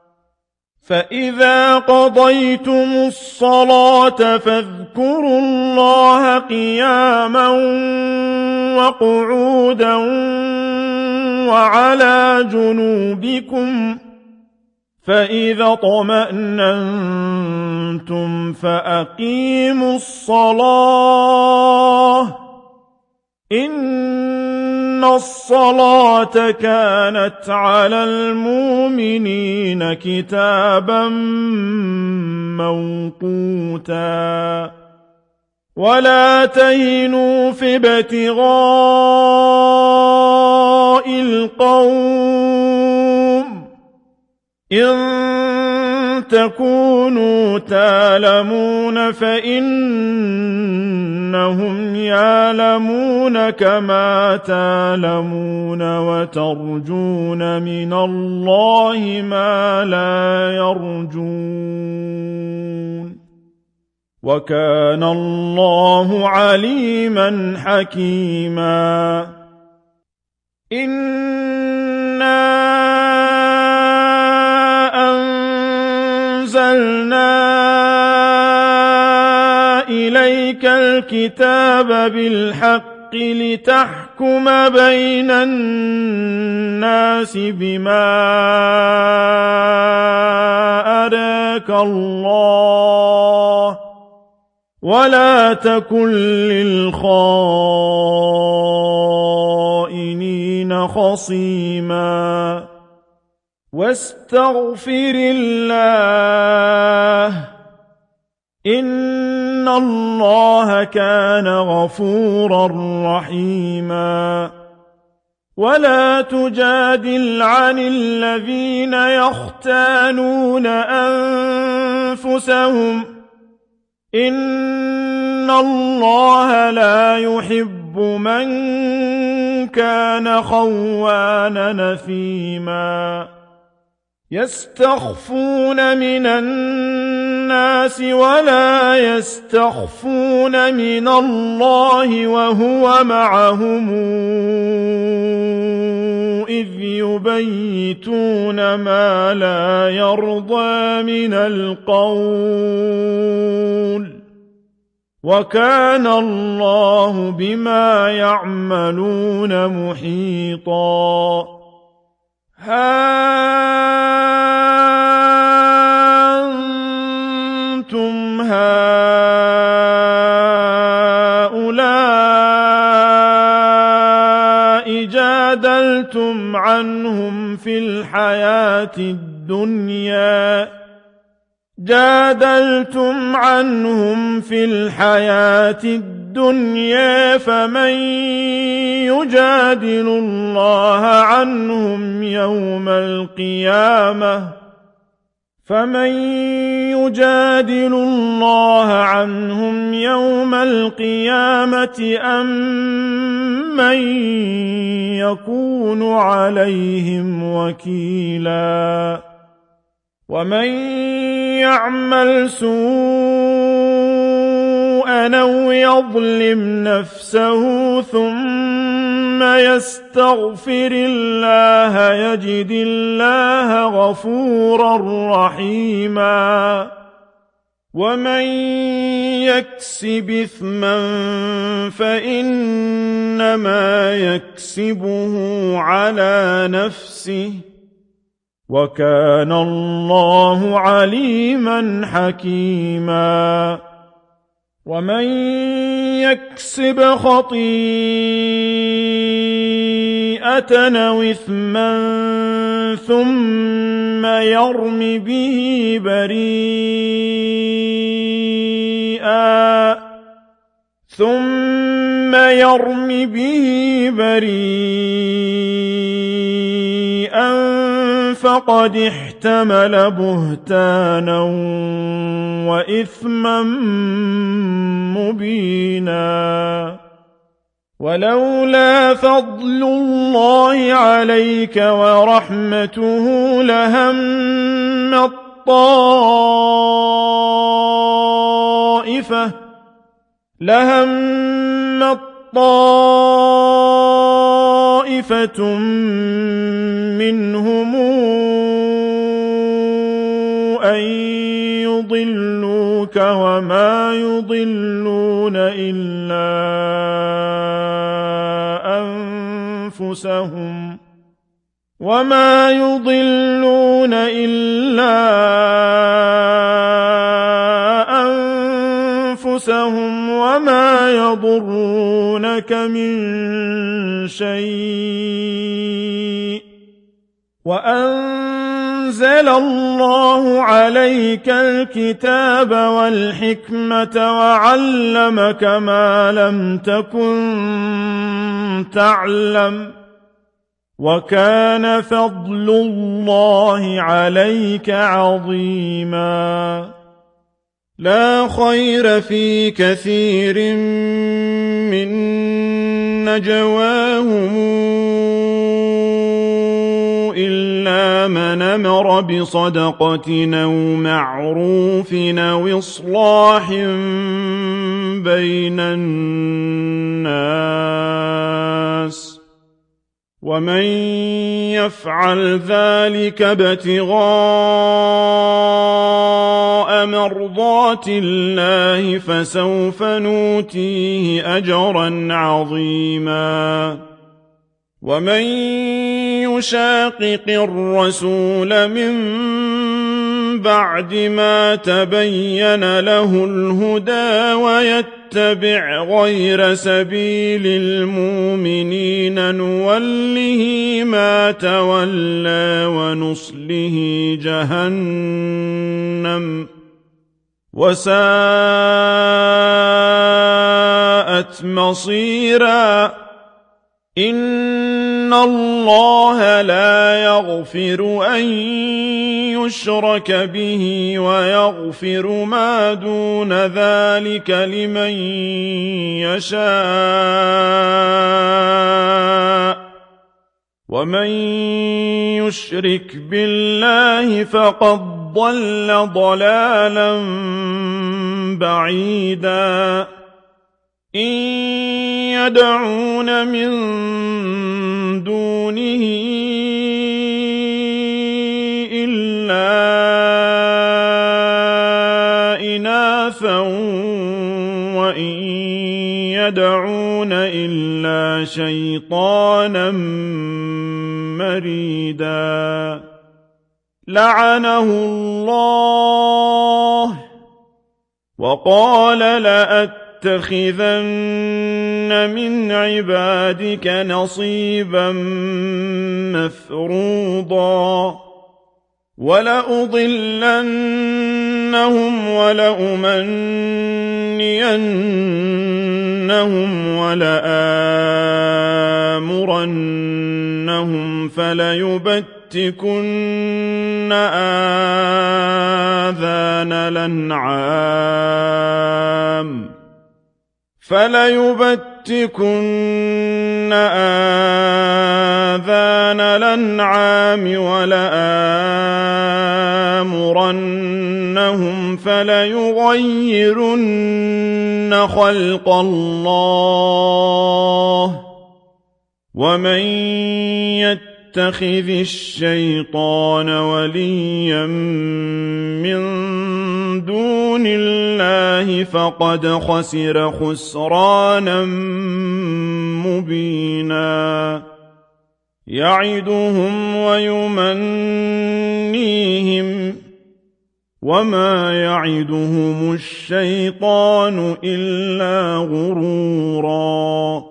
فإذا قضيتم الصلاة فاذكروا الله قياما وقعودا وعلى جنوبكم فإذا اطمأننتم فأقيموا الصلاة إن الصلاة كانت على المؤمنين كتابا موقوتا ولا تهنوا في ابتغاء القوم إن تكونوا تَعْلَمُونَ فإنهم يعلمون كما تعلمون وترجون من الله ما لا يرجون وكان الله عليما حكيما إنا أنزلنا إليك الكتاب بالحق لتحكم بين الناس بما أراك ينسينك الله ولا تكن للخائنين خصيما واستغفر الله إن الله كان غفورا رحيما ولا تجادل عن الذين يختانون أنفسهم إن الله لا يحب من كان خوانا نثيما يستخفون من الناس ولا يستخفون من الله وهو معهم إذ يبيتون ما لا يرضى من القول وكان الله بما يعملون محيطا أنتم هؤلاء جادلتم عنهم في الحياة الدنيا فمن يجادل الله عنهم يوم القيامة أم من يكون عليهم وكيلا ومن يعمل سوءا أو يظلم نفسه ثم يستغفر الله يجد الله غفورا رحيما ومن يكسب إثما فإنما يكسبه على نفسه وكان الله عليما حكيما ومن يكسب خطيئة أو إثما ثم يرم به بريئا فقد احتمل بهتانا وإثما مبينا ولولا فضل الله عليك ورحمته لهمت طائفة منهم أن يضلوك وما يضلون إلا أنفسهم وما يضرونك من شيء وأنزل الله عليك الكتاب والحكمة وعلمك ما لم تكن تعلم وكان فضل الله عليك عظيما لا خير في كثير من نجواهم إلا من أمر بصدقة أو معروف أو إصلاح بين الناس ومن يفعل ذلك ابتغاء مرضات الله فسوف نؤتيه أجرا عظيما ومن يشاقق الرسول من بعد ما تبين له الهدى ويتبع غير سبيل المؤمنين نوله ما تولى ونصله جهنم وساءت مصيرا إن الله لا يغفر أن يشرك به ويغفر ما دون ذلك لمن يشاء ومن يشرك بالله فقد ضل ضلالا بعيدا إن يدعون من دونه إلا إناثا وإن يدعون إلا شيطانا مريدا لعنه الله وقال لأتخذن من عبادك نصيبا مفروضا ولأضلنهم ولأمنينهم ولآمرنهم فليبتكن آذان الأنعام ولآمرنهم فليغيرن خلق الله ومن يتخذ الشيطان وليا من دون الله فقد خسر خسرانا مبينا يعدهم ويمنيهم وما يعدهم الشيطان إلا غرورا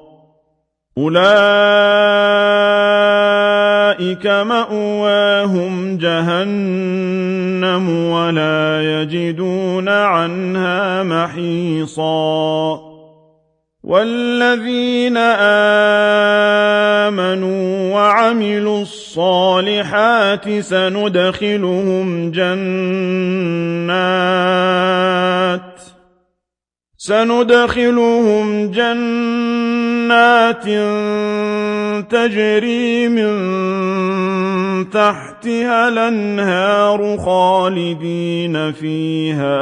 أولئك مأواهم جهنم ولا يجدون عنها محيصا والذين آمنوا وعملوا الصالحات سندخلهم جنات تجري من تحتها الأنهار خالدين فيها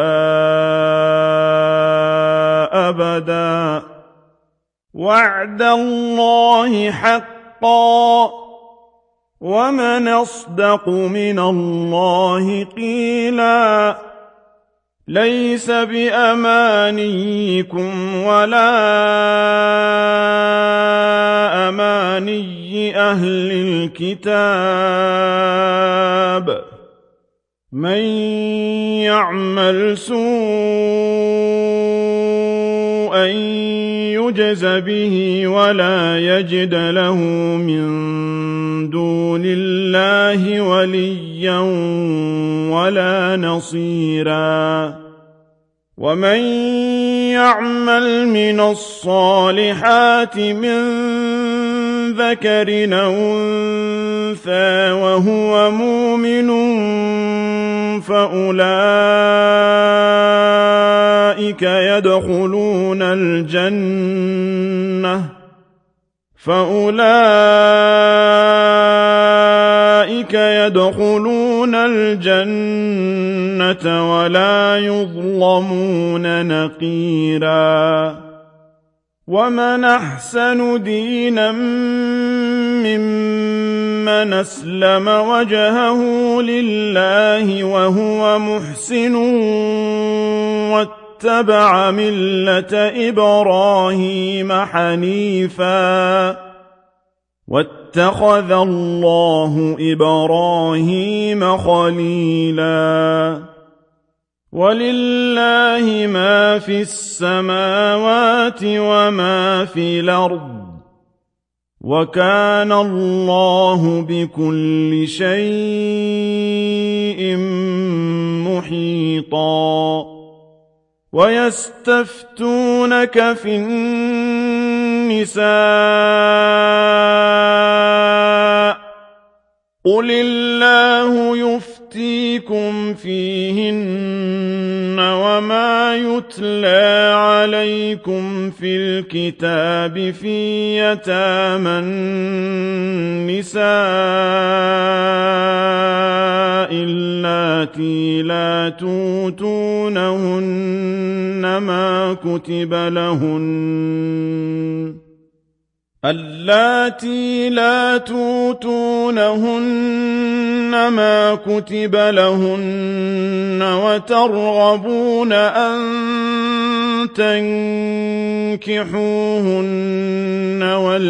أبدا وعد الله حقا ومن أصدق من الله قيلا ليس بأمانيكم ولا أماني أهل الكتاب من يعمل سوءا يجز به ولا يجد له من دون الله وليا ولا نصيرا ومن يعمل من الصالحات من ذكر أو أنثى وهو مؤمن فأولئك يدخلون الجنة ولا يظلمون نقيرا ومن أحسن دينا ممن أسلم وجهه لله وهو محسن واتبع ملة إبراهيم حنيفا واتخذ الله إبراهيم خليلا ولله ما في السماوات وما في الأرض وكان الله بكل شيء محيطا ويستفتونك في النساء قل الله يفتيكم فيهن وما يتلى عليكم في الكتاب في يتامى النساء اللاتي لا توتونهن ما كتب لهن وترغبون أن تنكحوهن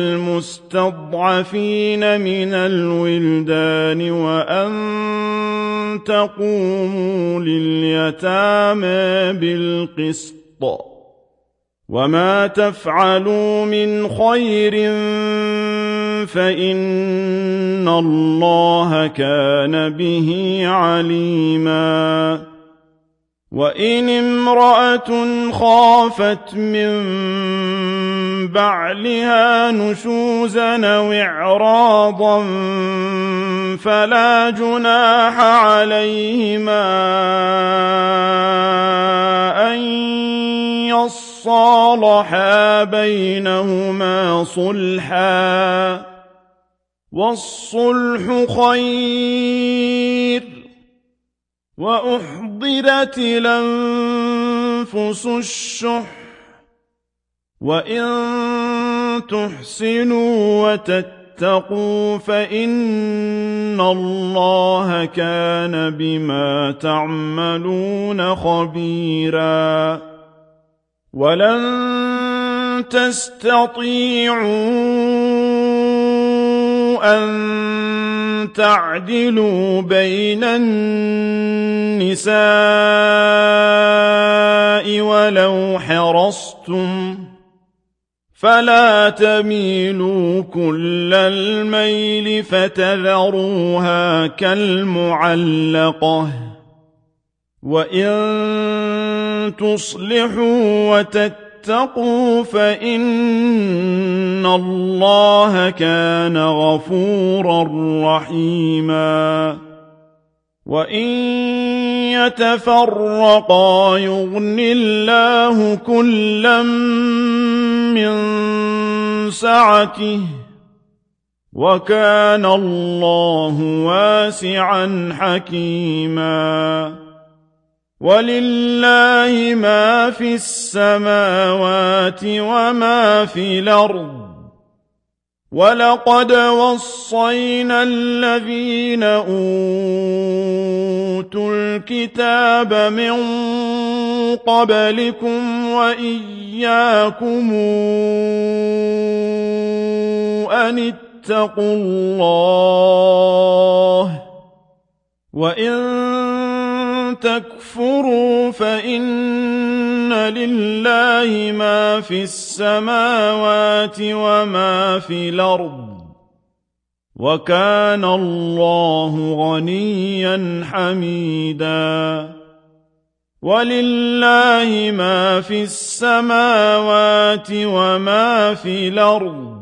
والمستضعفين من الولدان وأن تقوموا لليتامى بالقسط وما تفعلوا من خير فإن الله كان به عليما وإن امرأة خافت من بعلها نشوزا أو إعراضا فلا جناح عليهما أن يصالحا بينهما صلحا والصلح خير وأحضرت الأنفس الشح وإن تحسنوا وتتقوا فإن الله كان بما تعملون خبيرا ولن تستطيعوا أن تعدلوا بين النساء ولو حرصتم فلا تميلوا كل الميل فتذروها كالمعلقة وإن تصلحوا وتتقوا فإن الله كان غفورا رحيما وإن يتفرقا يغن الله كلا من سعته وكان الله واسعا حكيما ولله ما في السماوات وما في الأرض ولقد وصينا الذين أوتوا الكتاب من قبلكم وإياكم أن اتقوا الله وإن تكفروا فإن لله ما في السماوات وما في الأرض وكان الله غنيا حميدا ولله ما في السماوات وما في الأرض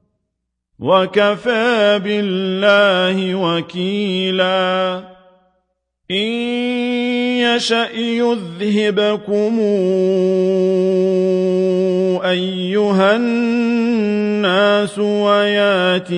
وكفى بالله وكيلا إن يشأ يذهبكم أيها الناس ويات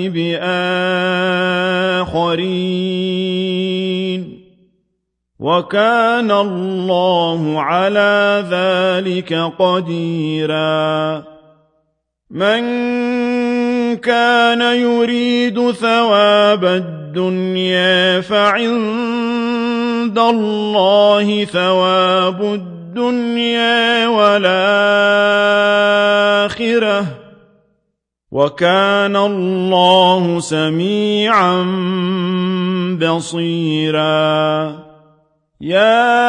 بآخرين وكان الله على ذلك قديرا من كان يريد ثواب الدنيا فعند الله ثواب الدنيا والآخرة وكان الله سميعا بصيرا يا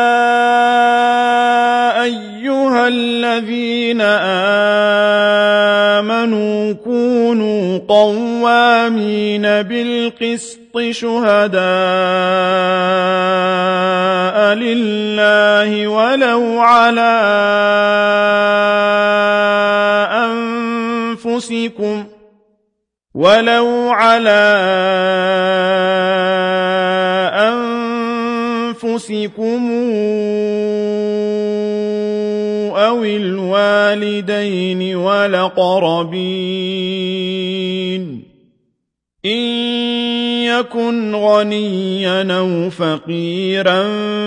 أيها الذين آمنوا كونوا قوامين بالقسط شهداء لله ولو على أنفسكم أو الوالدين والأقربين إن يكن غنيا أو فقيرا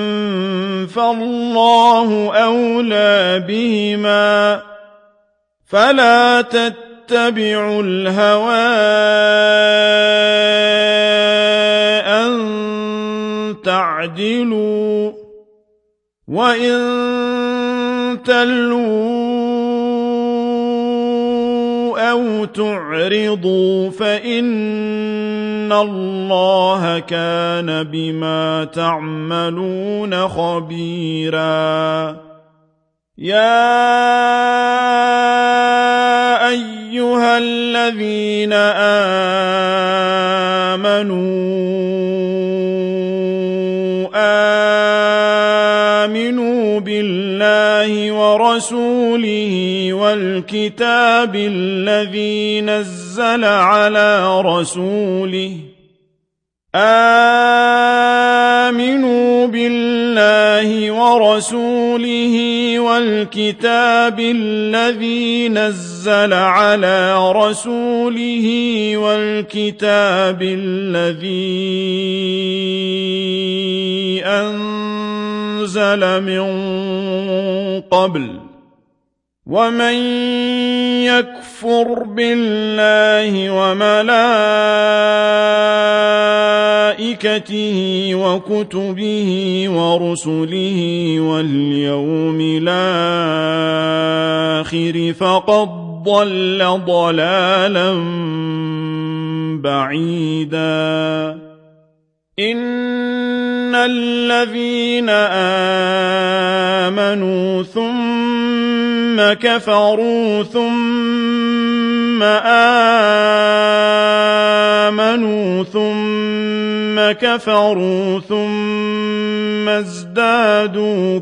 فالله أولى بهما فلا تتبعوا الهوى أن تعدلوا وإن تلووا أو تعرضوا فإن الله كان بما تعملون خبيرا يا أيها الذين آمنوا بالله ورسوله والكتاب الذي نزل على رسوله آمنوا بالله ورسوله والكتاب الذي نزل على رسوله والكتاب الذي أنزل من قبل ومن يكفر بالله وملائكته وكتبه ورسله واليوم الآخر فقد ضل ضلالا بعيدا إن الذين آمنوا ثم كفروا ثم آمنوا ثم كفروا ثم ازدادوا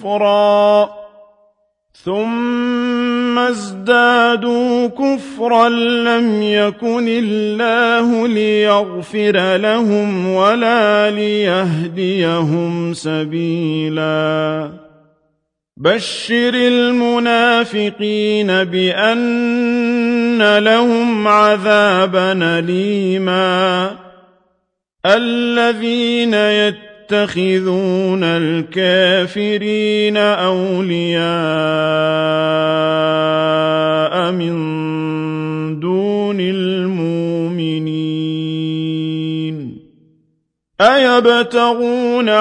كفرا لم يكن الله ليغفر لهم ولا ليهديهم سبيلا بشر المنافقين بأن لهم عذابا أليما الذين يتخذون الكافرين أولياء من دون المؤمنين أيبتغون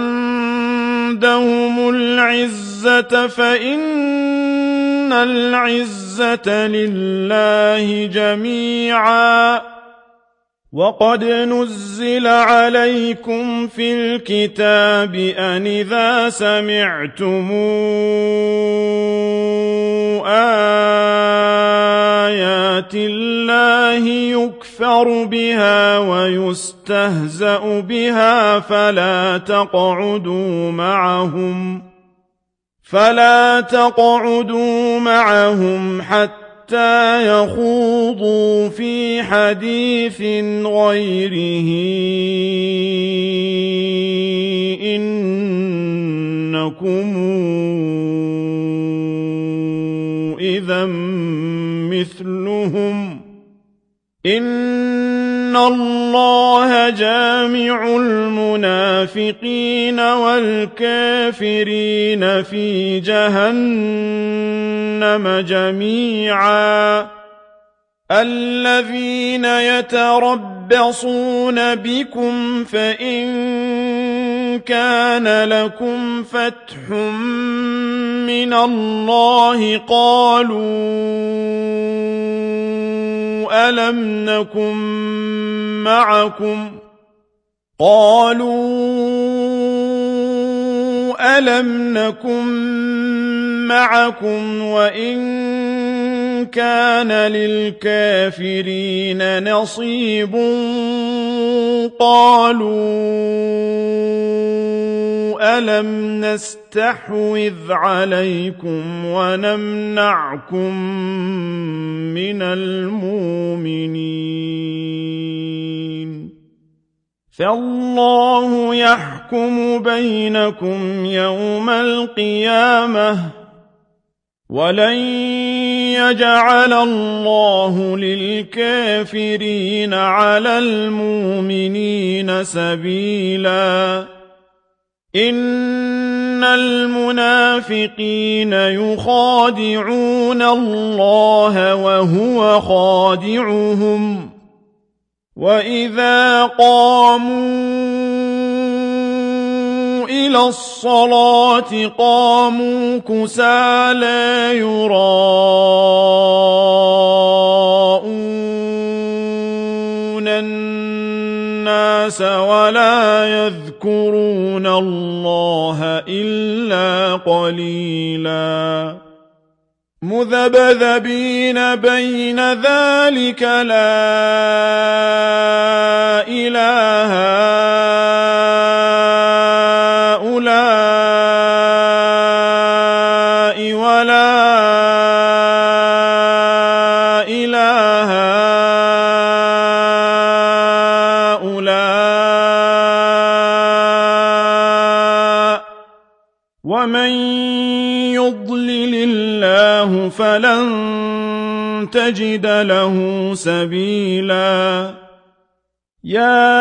عندهم العزة فإن العزة لله جميعا وقد نزل عليكم في الكتاب أن إذا سمعتم آيات الله يكفر بها ويستهزأ بها فلا تقعدوا معهم حتى يخوضوا في حديث غيره إنكم إذا مثلهم إن الله جامع المنافقين والكافرين في جهنم جميعا الذين يتربصون بكم فإن كان لكم فتح من الله قالوا ألم نكن معكم وإن كان للكافرين نصيب قالوا ألم نستحوذ عليكم ونمنعكم من المؤمنين فالله يحكم بينكم يوم القيامة ولن يجعل الله للكافرين على المؤمنين سبيلا إن المنافقين يخادعون الله وهو خادعهم وإذا قاموا إلى الصلاة قاموا كسالى يراءون الناس ولا يذكرون الله إلا قليلا مذبذبين بين ذلك لا إله هؤلاء ولا إله هؤلاء ومن يضلل الله فلن تجد له سبيلا يا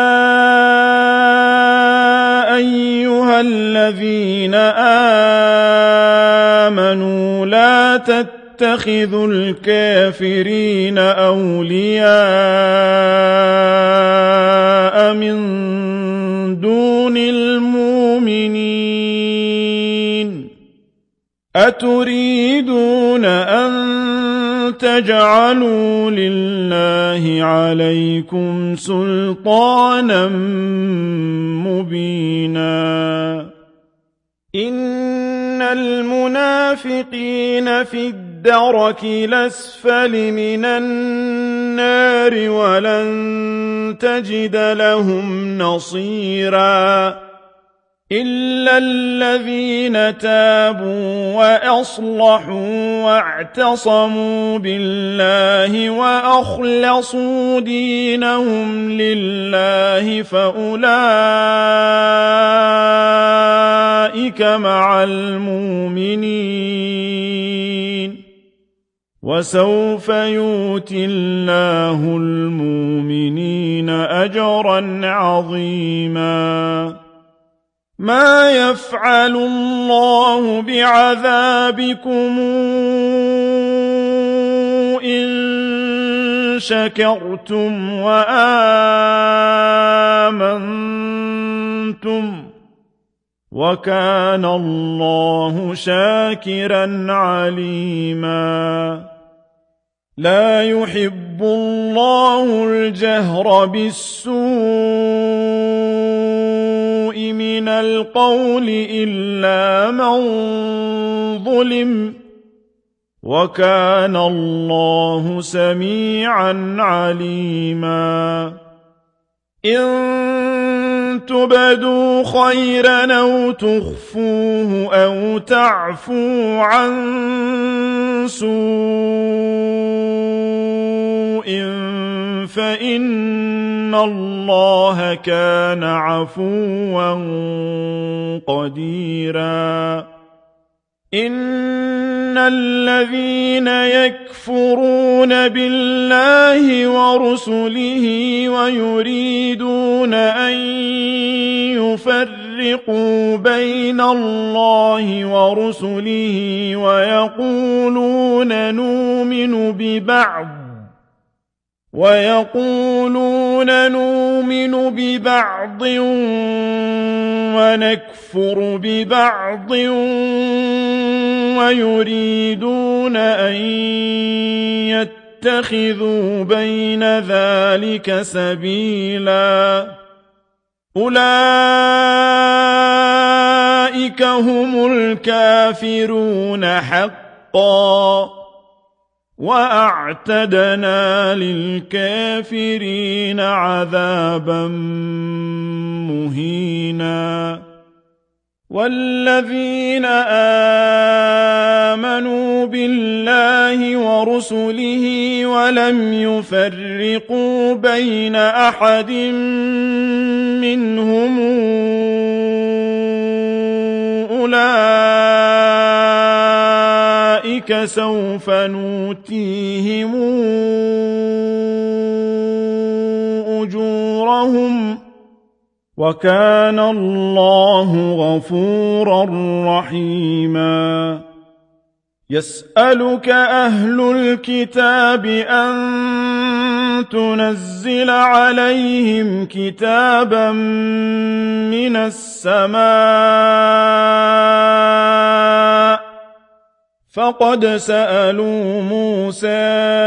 أيها الذين آمنوا لا تتخذوا الكافرين أولياء من دون المؤمنين أتريدون أن تجعلوا لله عليكم سلطانا مبينا إن المنافقين في الدرك الأسفل من النار ولن تجد لهم نصيرا إلا الذين تابوا وأصلحوا واعتصموا بالله وأخلصوا دينهم لله فأولئك مع المؤمنين وسوف يؤتي الله المؤمنين أجرا عظيما ما يفعل الله بعذابكم إن شكرتم وآمنتم وكان الله شاكرا عليما لا يحب الله الجهر بالسوء من القول إلا من ظلم وكان الله سميعا عليما إن تبدوا خيرا أو تخفوه أو تعفوا عن سوء فإن الله كان عفوا قديرا إن الذين يكفرون بالله ورسله ويريدون أن يفرقوا بين الله ورسله ويقولون نؤمن ببعض ويقولون نؤمن ببعض ونكفر ببعض ويريدون أن يتخذوا بين ذلك سبيلا أولئك هم الكافرون حقا وأعتدنا للكافرين عذابا مهينا والذين آمنوا بالله ورسله ولم يفرقوا بين أحد منهم أولئك سوف نؤتيهم أجورهم وكان الله غفورا رحيما يسألك أهل الكتاب أن تنزل عليهم كتابا من السماء فقد سألوا موسى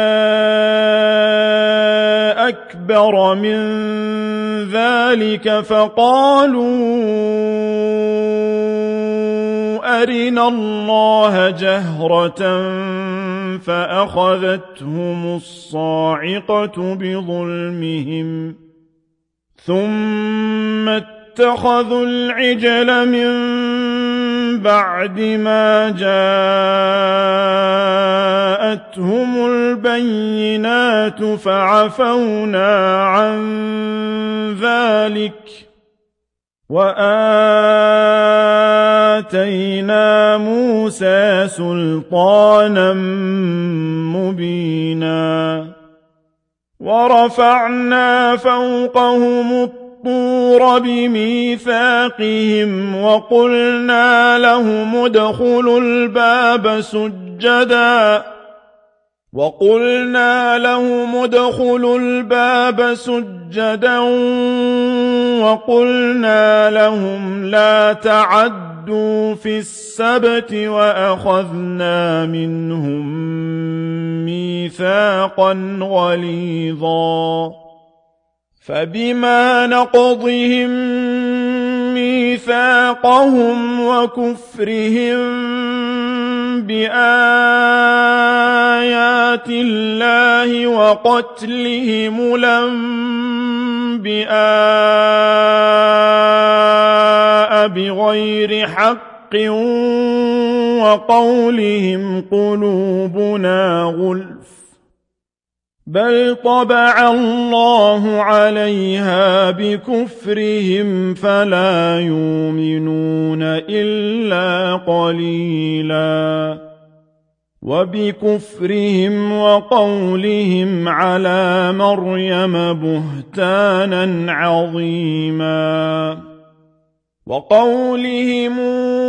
أكبر من ذلك فقالوا أرنا الله جهرة فأخذتهم الصاعقة بظلمهم ثم اتخذوا العجل من بعد ما جاءتهم البينات فعفونا عن ذلك وآتينا موسى سلطانا مبينا ورفعنا فوقهم الطور بميثاقهم وقلنا لهم ادخلوا الباب سجدا وقلنا لهم لا تعدوا في السبت وأخذنا منهم ميثاقا غليظا فبما نقضهم ميثاقهم وكفرهم بآيات الله وقتلهم الأنبياء بغير حق وقولهم قلوبنا غلف بل طبع الله عليها بكفرهم فلا يؤمنون إلا قليلا وبكفرهم وقولهم على مريم بهتانا عظيما وقولهم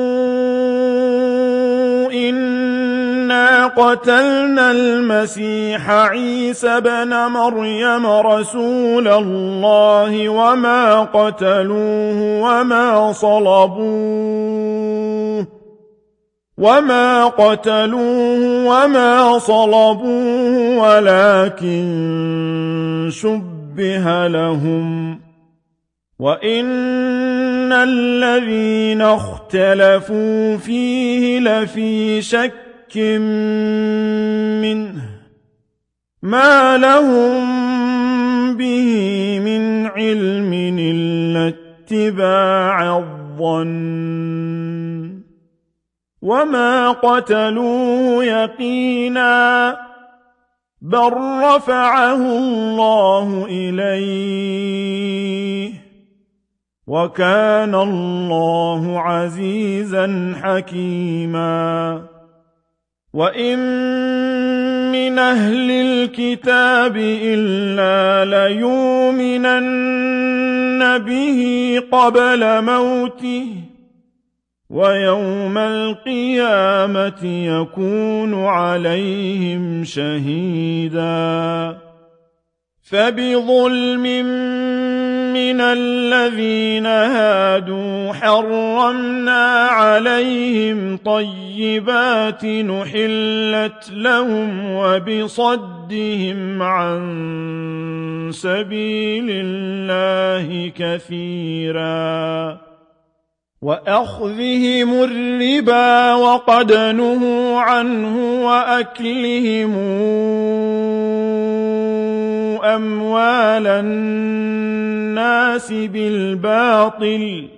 إنا قتلنا المسيح عيسى بن مريم رسول الله وما قتلوه وما صلبوه ولكن شبه لهم وإن الذين اختلفوا فيه لفي شك منه ما لهم به من علم إلا اتباع الظن وما قتلوه يقينا بل رفعه الله إليه وكان الله عزيزا حكيما وإن من أهل الكتاب إلا ليؤمنن به قبل موته ويوم القيامة يكون عليهم شهيدا فبظلم من الذين هادوا حرمنا عليهم طيبات نحلت لهم وبصدهم عن سبيل الله كثيرا وأخذهم الربا وقد نهوا عنه وأكلهم أموال الناس بالباطل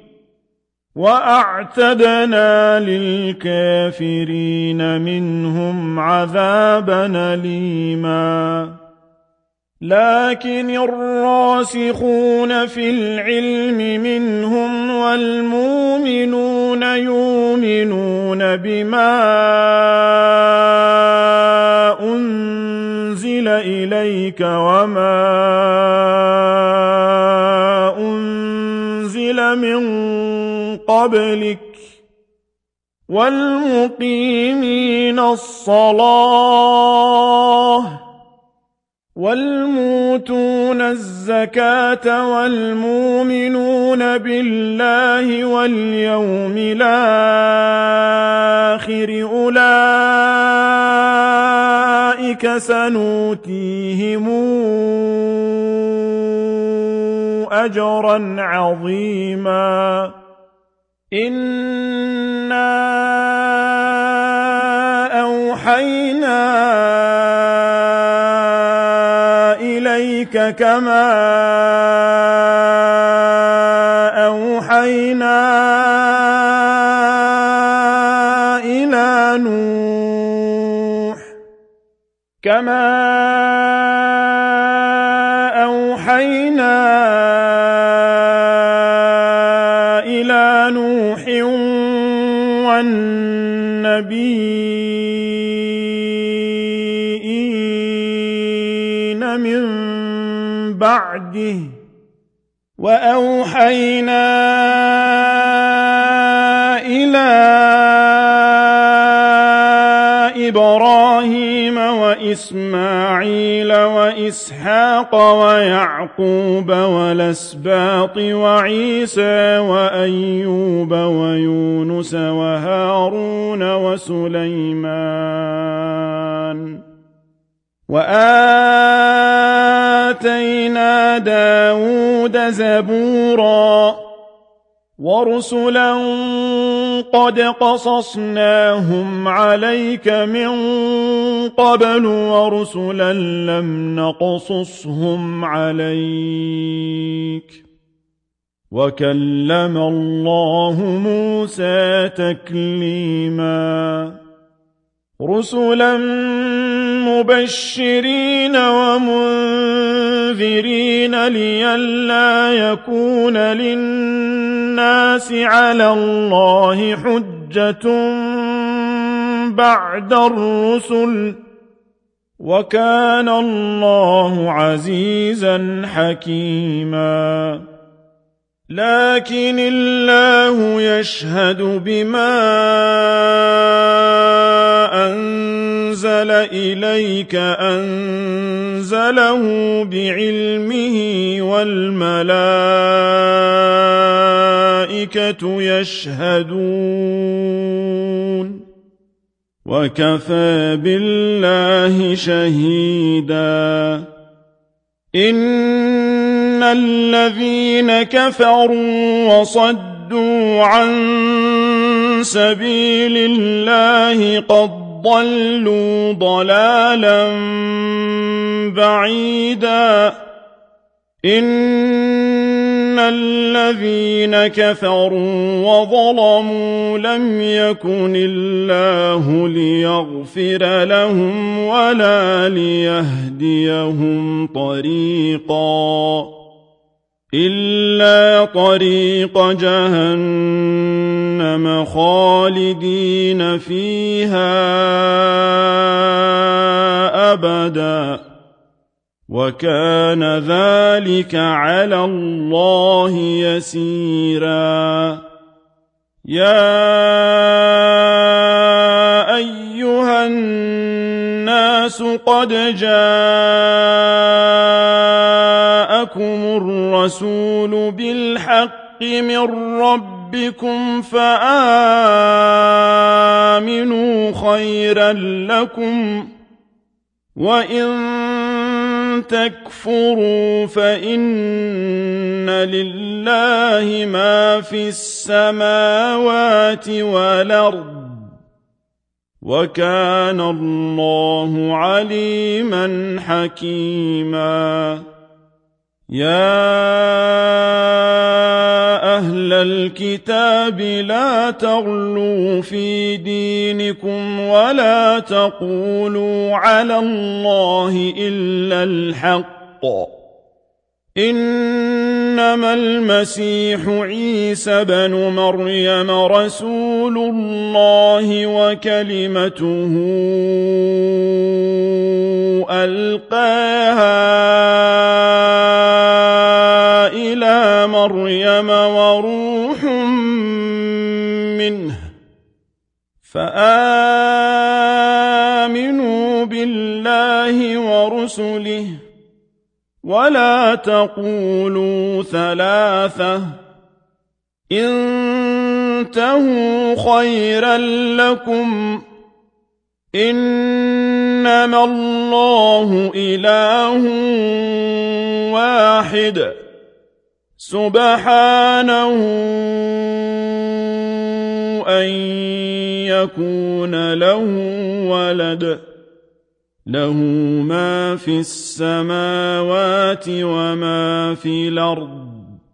وأعتدنا للكافرين منهم عذابا أليما لكن الراسخون في العلم منهم والمؤمنون يؤمنون بما أنزل إليك وما أنزل من قبلك والمقيمين الصلاة والموتون الزكاة والمؤمنون بالله واليوم الآخر أولئك سنؤتيهم أجرا عظيما إنا أوحينا إليك كما أوحينا إلى نوح والنبيين من بعده وأوحينا إلى إبراهيم وإسماعيل وإسحاق ويعقوب والأسباط وعيسى وأيوب ويونس وهارون وسليمان وآتينا داود زبورا ورسلا قد قصصناهم عليك من قبل ورسلا لم نقصصهم عليك وكلم الله موسى تكليما رسلا مبشرين ومنذرين لئلا يكون للناس على الله حجة بعد الرسل وكان الله عزيزا حكيما لكن الله يشهد بما أنزل إليك أنزله بعلمه والملائكة يشهدون وكفى بالله شهيدا إن الذين كفروا وصدوا عن سبيل الله قد ضلوا ضلالا بعيدا إن الذين كفروا وظلموا لم يكن الله ليغفر لهم ولا ليهديهم طريقا إلا طريق جهنم خالدين فيها أبدا وكان ذلك على الله يسيرا يا أيها الناس قد جاءكم جاءكم الرسول بالحق من ربكم فآمنوا خيرا لكم وإن تكفروا فإن لله ما في السماوات والأرض وكان الله عليما حكيما يا أهل الكتاب لا تغلوا في دينكم ولا تقولوا على الله إلا الحق إنما المسيح عيسى بن مريم رسول الله وكلمته ألقاها إلى مريم وروح منه فآمنوا بالله ورسله ولا تقولوا ثلاثة انتهوا خيرا لكم إنما الله إله واحد سبحانه أن يكون له ولد له ما في السماوات وما في الأرض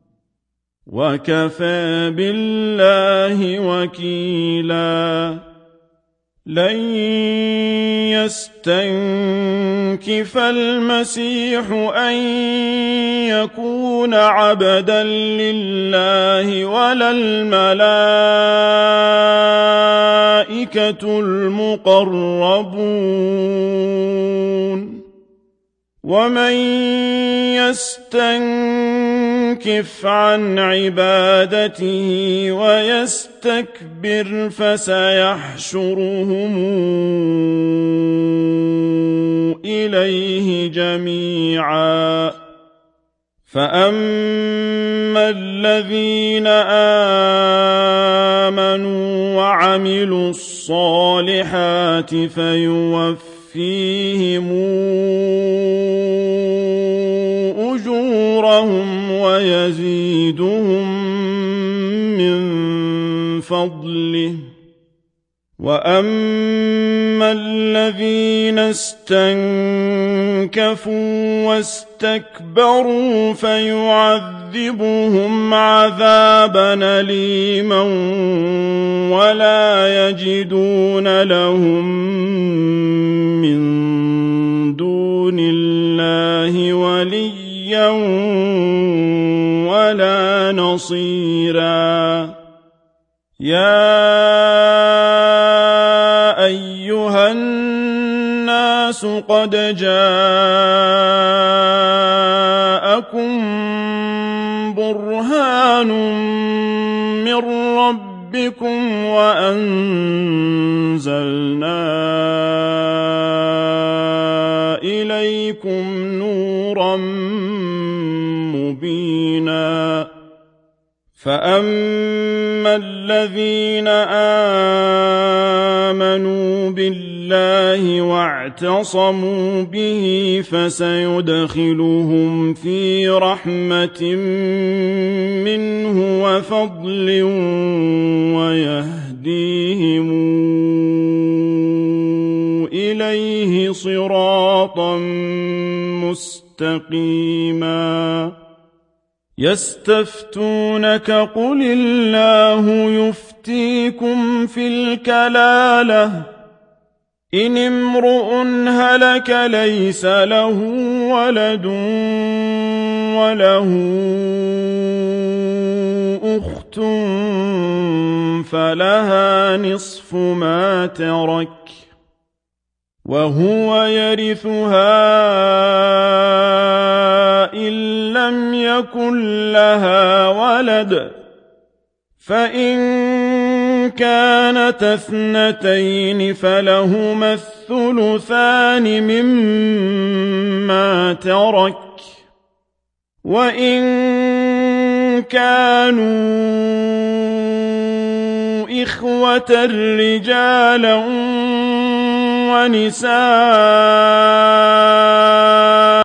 وكفى بالله وكيلا لن يستنكف المسيح أن يكون عبدا لله ولا الملائكة المقربون ومن يستنكف عن عبادته ويستكبر فسيحشرهم إليه جميعا فأما الذين آمنوا وعملوا الصالحات فيوفيهم أجورهم ويزيدهم من فضله وأما الذين استنكفوا واستكبروا فيعذبهم عذابا أليما ولا يجدون لهم من دون الله وليا ولا نصيرا يا أيها الناس قد جاءكم برهان من ربكم وأنزلنا إليكم نورا مبينا فأما الذين آمنوا بالله واعتصموا به فسيدخلهم في رحمة منه وفضل ويهديهم إليه صراطا مستقيما يستفتونك قل الله يفتيكم في الكلالة إن امرؤ هلك ليس له ولد وله أخت فلها نصف ما ترك وهو يرثها إن لم يكن لها ولد فإن كانت اثنتين فلهما الثلثان مما ترك وإن كانوا إخوة رجالا ونساء